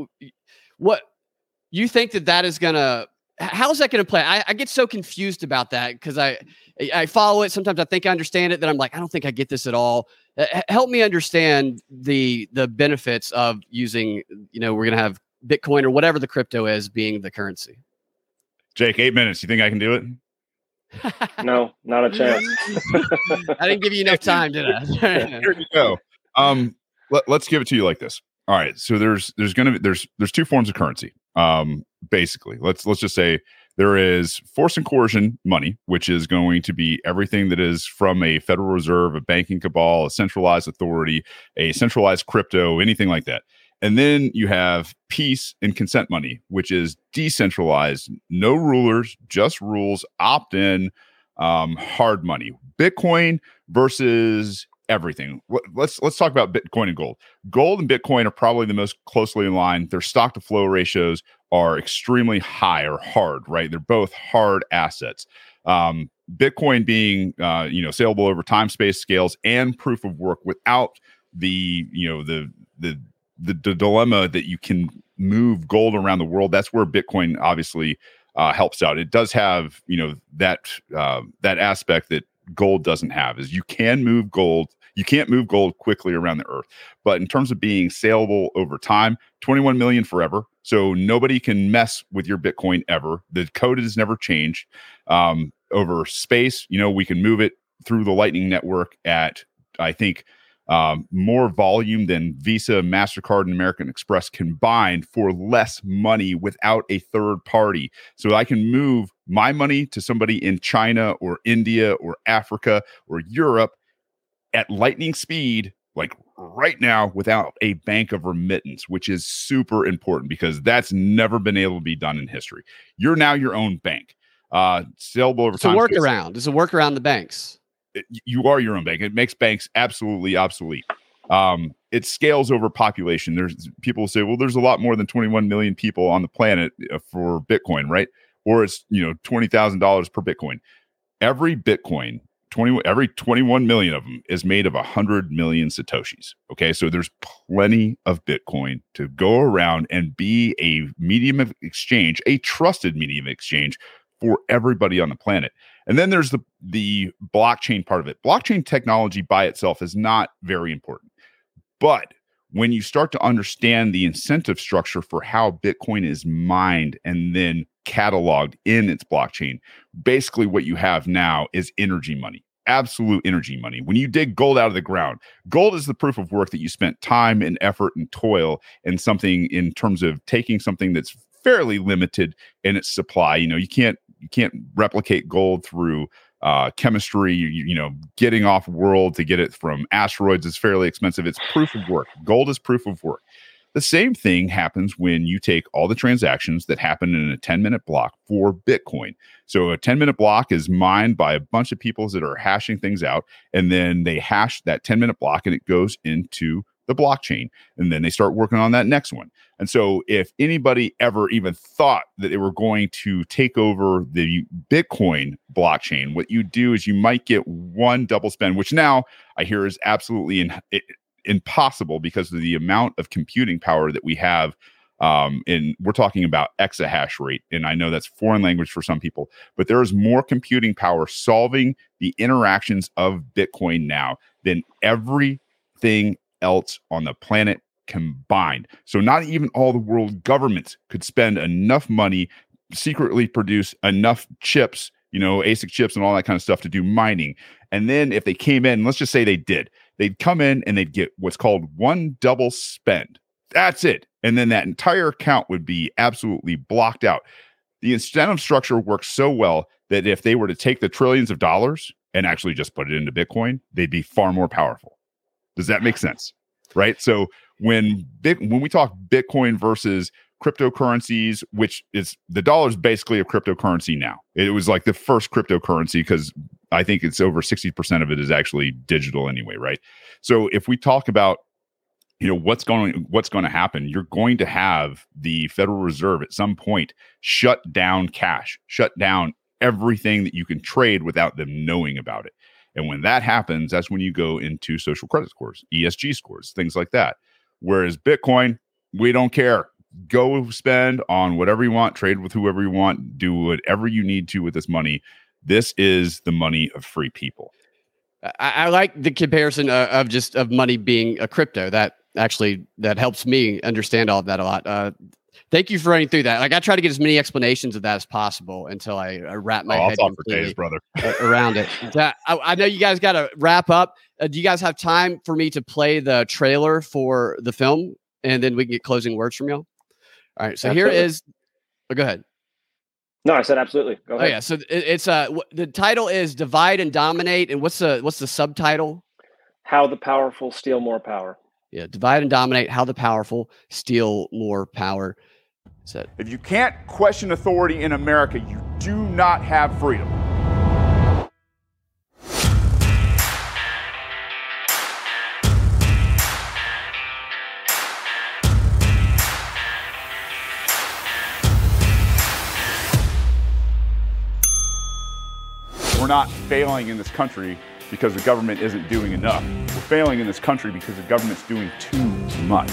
think that is going to, how is that going to play? I get so confused about that because I follow it. Sometimes I think I understand it. Then I'm like, I don't think I get this at all. Help me understand the benefits of using, we're going to have Bitcoin or whatever the crypto is being the currency. Jake, 8 minutes. You think I can do it? No, not a chance. I didn't give you enough time, did I? Here you go. Let's give it to you like this. All right. So there's two forms of currency. Basically, let's just say there is force and coercion money, which is going to be everything that is from a Federal Reserve, a banking cabal, a centralized authority, a centralized crypto, anything like that. And then you have peace and consent money, which is decentralized, no rulers, just rules, opt-in, hard money. Bitcoin versus everything. Let's talk about Bitcoin and gold. Gold and Bitcoin are probably the most closely aligned. Their stock to flow ratios are extremely high or hard, right? They're both hard assets. Bitcoin being, saleable over time, space, scales, and proof of work without the dilemma that you can move gold around the world. That's where Bitcoin obviously helps out. It does have, that aspect that gold doesn't have, is you can move gold. You can't move gold quickly around the earth. But in terms of being saleable over time, 21 million forever. So nobody can mess with your Bitcoin ever. The code has never changed. Over space, we can move it through the Lightning Network at, I think, more volume than Visa, MasterCard, and American Express combined for less money without a third party. So I can move my money to somebody in China or India or Africa or Europe at lightning speed, like right now, without a bank of remittance, which is super important because that's never been able to be done in history. You're now your own bank. Saleable over time. It's a workaround the banks. You are your own bank. It makes banks absolutely obsolete. It scales over population. There's people say, well, there's a lot more than 21 million people on the planet for Bitcoin, right? Or it's $20,000 per Bitcoin. every Bitcoin, every 21 million of them is made of 100 million Satoshis. Okay. So there's plenty of Bitcoin to go around and be a medium of exchange, a trusted medium of exchange for everybody on the planet. And then there's the blockchain part of it. Blockchain technology by itself is not very important. But when you start to understand the incentive structure for how Bitcoin is mined and then cataloged in its blockchain, basically what you have now is energy money, absolute energy money. When you dig gold out of the ground, gold is the proof of work that you spent time and effort and toil in something in terms of taking something that's fairly limited in its supply. You can't replicate gold through chemistry, getting off world to get it from asteroids is fairly expensive. It's proof of work. Gold is proof of work. The same thing happens when you take all the transactions that happen in a 10-minute block for Bitcoin. So a 10-minute block is mined by a bunch of people that are hashing things out, and then they hash that 10-minute block and it goes into the blockchain. And then they start working on that next one. And so if anybody ever even thought that they were going to take over the Bitcoin blockchain, what you do is you might get one double spend, which now I hear is absolutely impossible because of the amount of computing power that we have. And we're talking about exahash rate. And I know that's foreign language for some people, but there is more computing power solving the interactions of Bitcoin now than everything else on the planet combined. So not even all the world governments could spend enough money, secretly produce enough chips, ASIC chips and all that kind of stuff to do mining. And then if they came in, let's just say they'd come in and they'd get what's called one double spend. That's it. And then that entire account would be absolutely blocked out. The incentive structure works so well that if they were to take the trillions of dollars and actually just put it into Bitcoin, they'd be far more powerful. Does that make sense? Right. So when we talk Bitcoin versus cryptocurrencies, which is the dollar is basically a cryptocurrency now. It was like the first cryptocurrency because I think it's over 60% of it is actually digital anyway. Right. So if we talk about, what's going to happen, you're going to have the Federal Reserve at some point shut down cash, shut down everything that you can trade without them knowing about it. And when that happens, that's when you go into social credit scores, ESG scores, things like that. Whereas Bitcoin, we don't care. Go spend on whatever you want, trade with whoever you want, do whatever you need to with this money. This is the money of free people. I like the comparison of money being a crypto. That helps me understand all of that a lot. Thank you for running through that. Like I try to get as many explanations of that as possible until I wrap my head completely around it. I know you guys got to wrap up. Do you guys have time for me to play the trailer for the film, and then we can get closing words from y'all? All right. So absolutely. Here is. Oh, go ahead. No, I said absolutely. Go ahead. Oh yeah. So it's the title is "Divide and Dominate," and what's the subtitle? How the powerful steal more power. Yeah, divide and dominate. How the powerful steal more power. If you can't question authority in America, you do not have freedom. We're not failing in this country because the government isn't doing enough. We're failing in this country because the government's doing too much.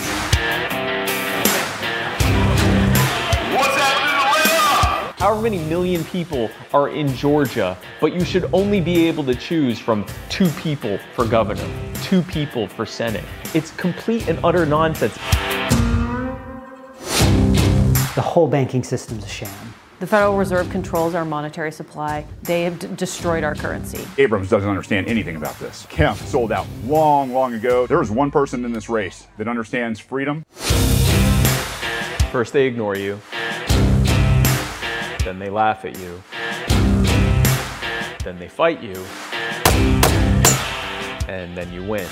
However many million people are in Georgia, but you should only be able to choose from 2 people for governor, 2 people for Senate. It's complete and utter nonsense. The whole banking system's a sham. The Federal Reserve controls our monetary supply. They have destroyed our currency. Abrams doesn't understand anything about this. Kemp sold out long, long ago. There is one person in this race that understands freedom. First, they ignore you. Then they laugh at you. Then they fight you. And then you win.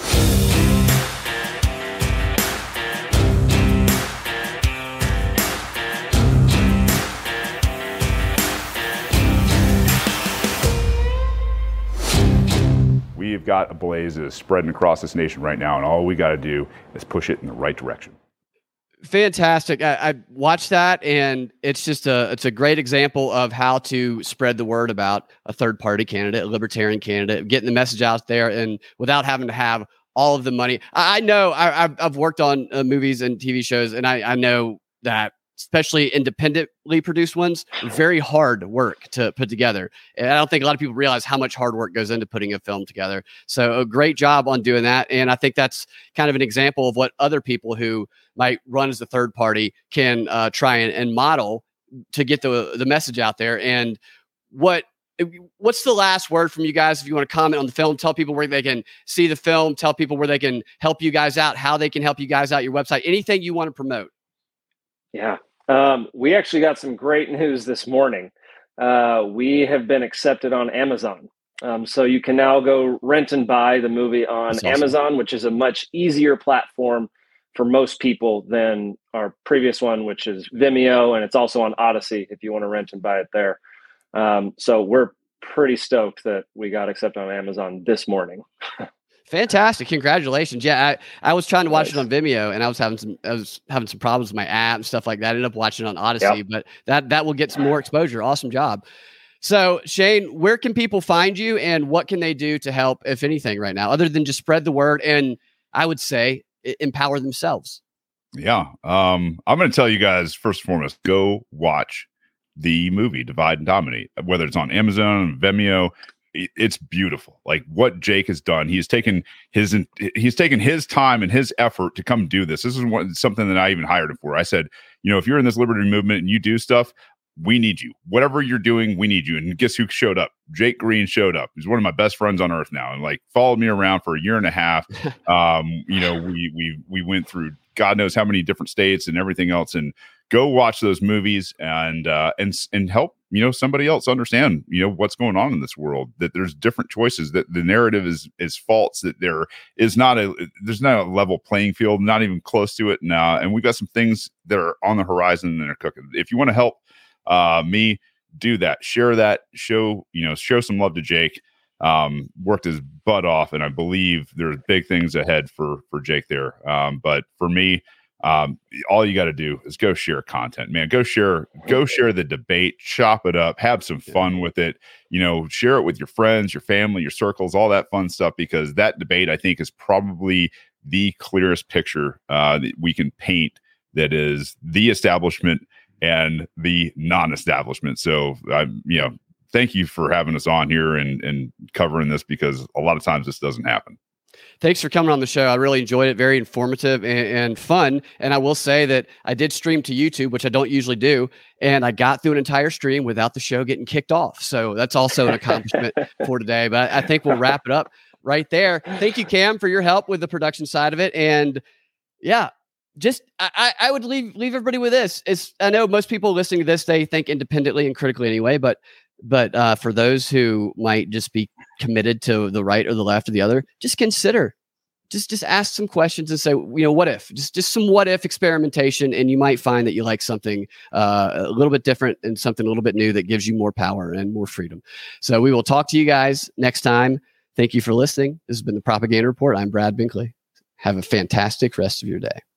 We've got a blaze that is spreading across this nation right now, and all we got to do is push it in the right direction. Fantastic. I watched that, and it's a great example of how to spread the word about a third party candidate, a libertarian candidate, getting the message out there, and without having to have all of the money. I know I've worked on movies and TV shows, and I know that especially independently produced ones, very hard work to put together. And I don't think a lot of people realize how much hard work goes into putting a film together. So a great job on doing that. And I think that's kind of an example of what other people who might run as a third party can try and model to get the message out there. And what's the last word from you guys? If you want to comment on the film, tell people where they can see the film, tell people where they can help you guys out, how they can help you guys out, your website, anything you want to promote. Yeah. We actually got some great news this morning. We have been accepted on Amazon. So you can now go rent and buy the movie on Amazon, which is a much easier platform for most people than our previous one, which is Vimeo. And it's also on Odyssey if you want to rent and buy it there. So we're pretty stoked that we got accepted on Amazon this morning. Fantastic. Congratulations. Yeah. I was trying to watch it on Vimeo, and I was having some problems with my app and stuff like that. I ended up watching it on Odyssey, but that will get some more exposure. Awesome job. So Shane, where can people find you, and what can they do to help, if anything, right now, other than just spread the word and, I would say, empower themselves? Yeah. I'm going to tell you guys, first and foremost, go watch the movie Divide and Dominate, whether it's on Amazon, Vimeo. It's beautiful. Like what Jake has done. He's taken his time and his effort to come do this. This is something that I even hired him for. I said, if you're in this liberty movement and you do stuff, we need you. Whatever you're doing, we need you. And guess who showed up? Jake Green showed up. He's one of my best friends on earth now, and like followed me around for a year and a half. We went through God knows how many different states and everything else. And go watch those movies and help somebody else understand what's going on in this world, that there's different choices, that the narrative is false, that there's not a level playing field, not even close to it now, and we've got some things that are on the horizon and are cooking. If you want to help me do that, share that, show some love to Jake. Worked his butt off, and I believe there's big things ahead for Jake there. But for me, all you got to do is go share content, man. Go share the debate, chop it up, have some fun with it. Share it with your friends, your family, your circles, all that fun stuff, because that debate, I think, is probably the clearest picture that we can paint, that is the establishment and the non-establishment. So, thank you for having us on here and covering this, because a lot of times this doesn't happen. Thanks for coming on the show. I really enjoyed it. Very informative and fun. And I will say that I did stream to YouTube, which I don't usually do. And I got through an entire stream without the show getting kicked off. So that's also an accomplishment for today. But I think we'll wrap it up right there. Thank you, Cam, for your help with the production side of it. And yeah, just I would leave everybody with this. I know most people listening to this, they think independently and critically anyway, but for those who might just be committed to the right or the left or the other, just consider, just ask some questions and say, what if? Just some what if experimentation, and you might find that you like something a little bit different and something a little bit new that gives you more power and more freedom. So we will talk to you guys next time. Thank you for listening. This has been the Propaganda Report. I'm Brad Binkley. Have a fantastic rest of your day.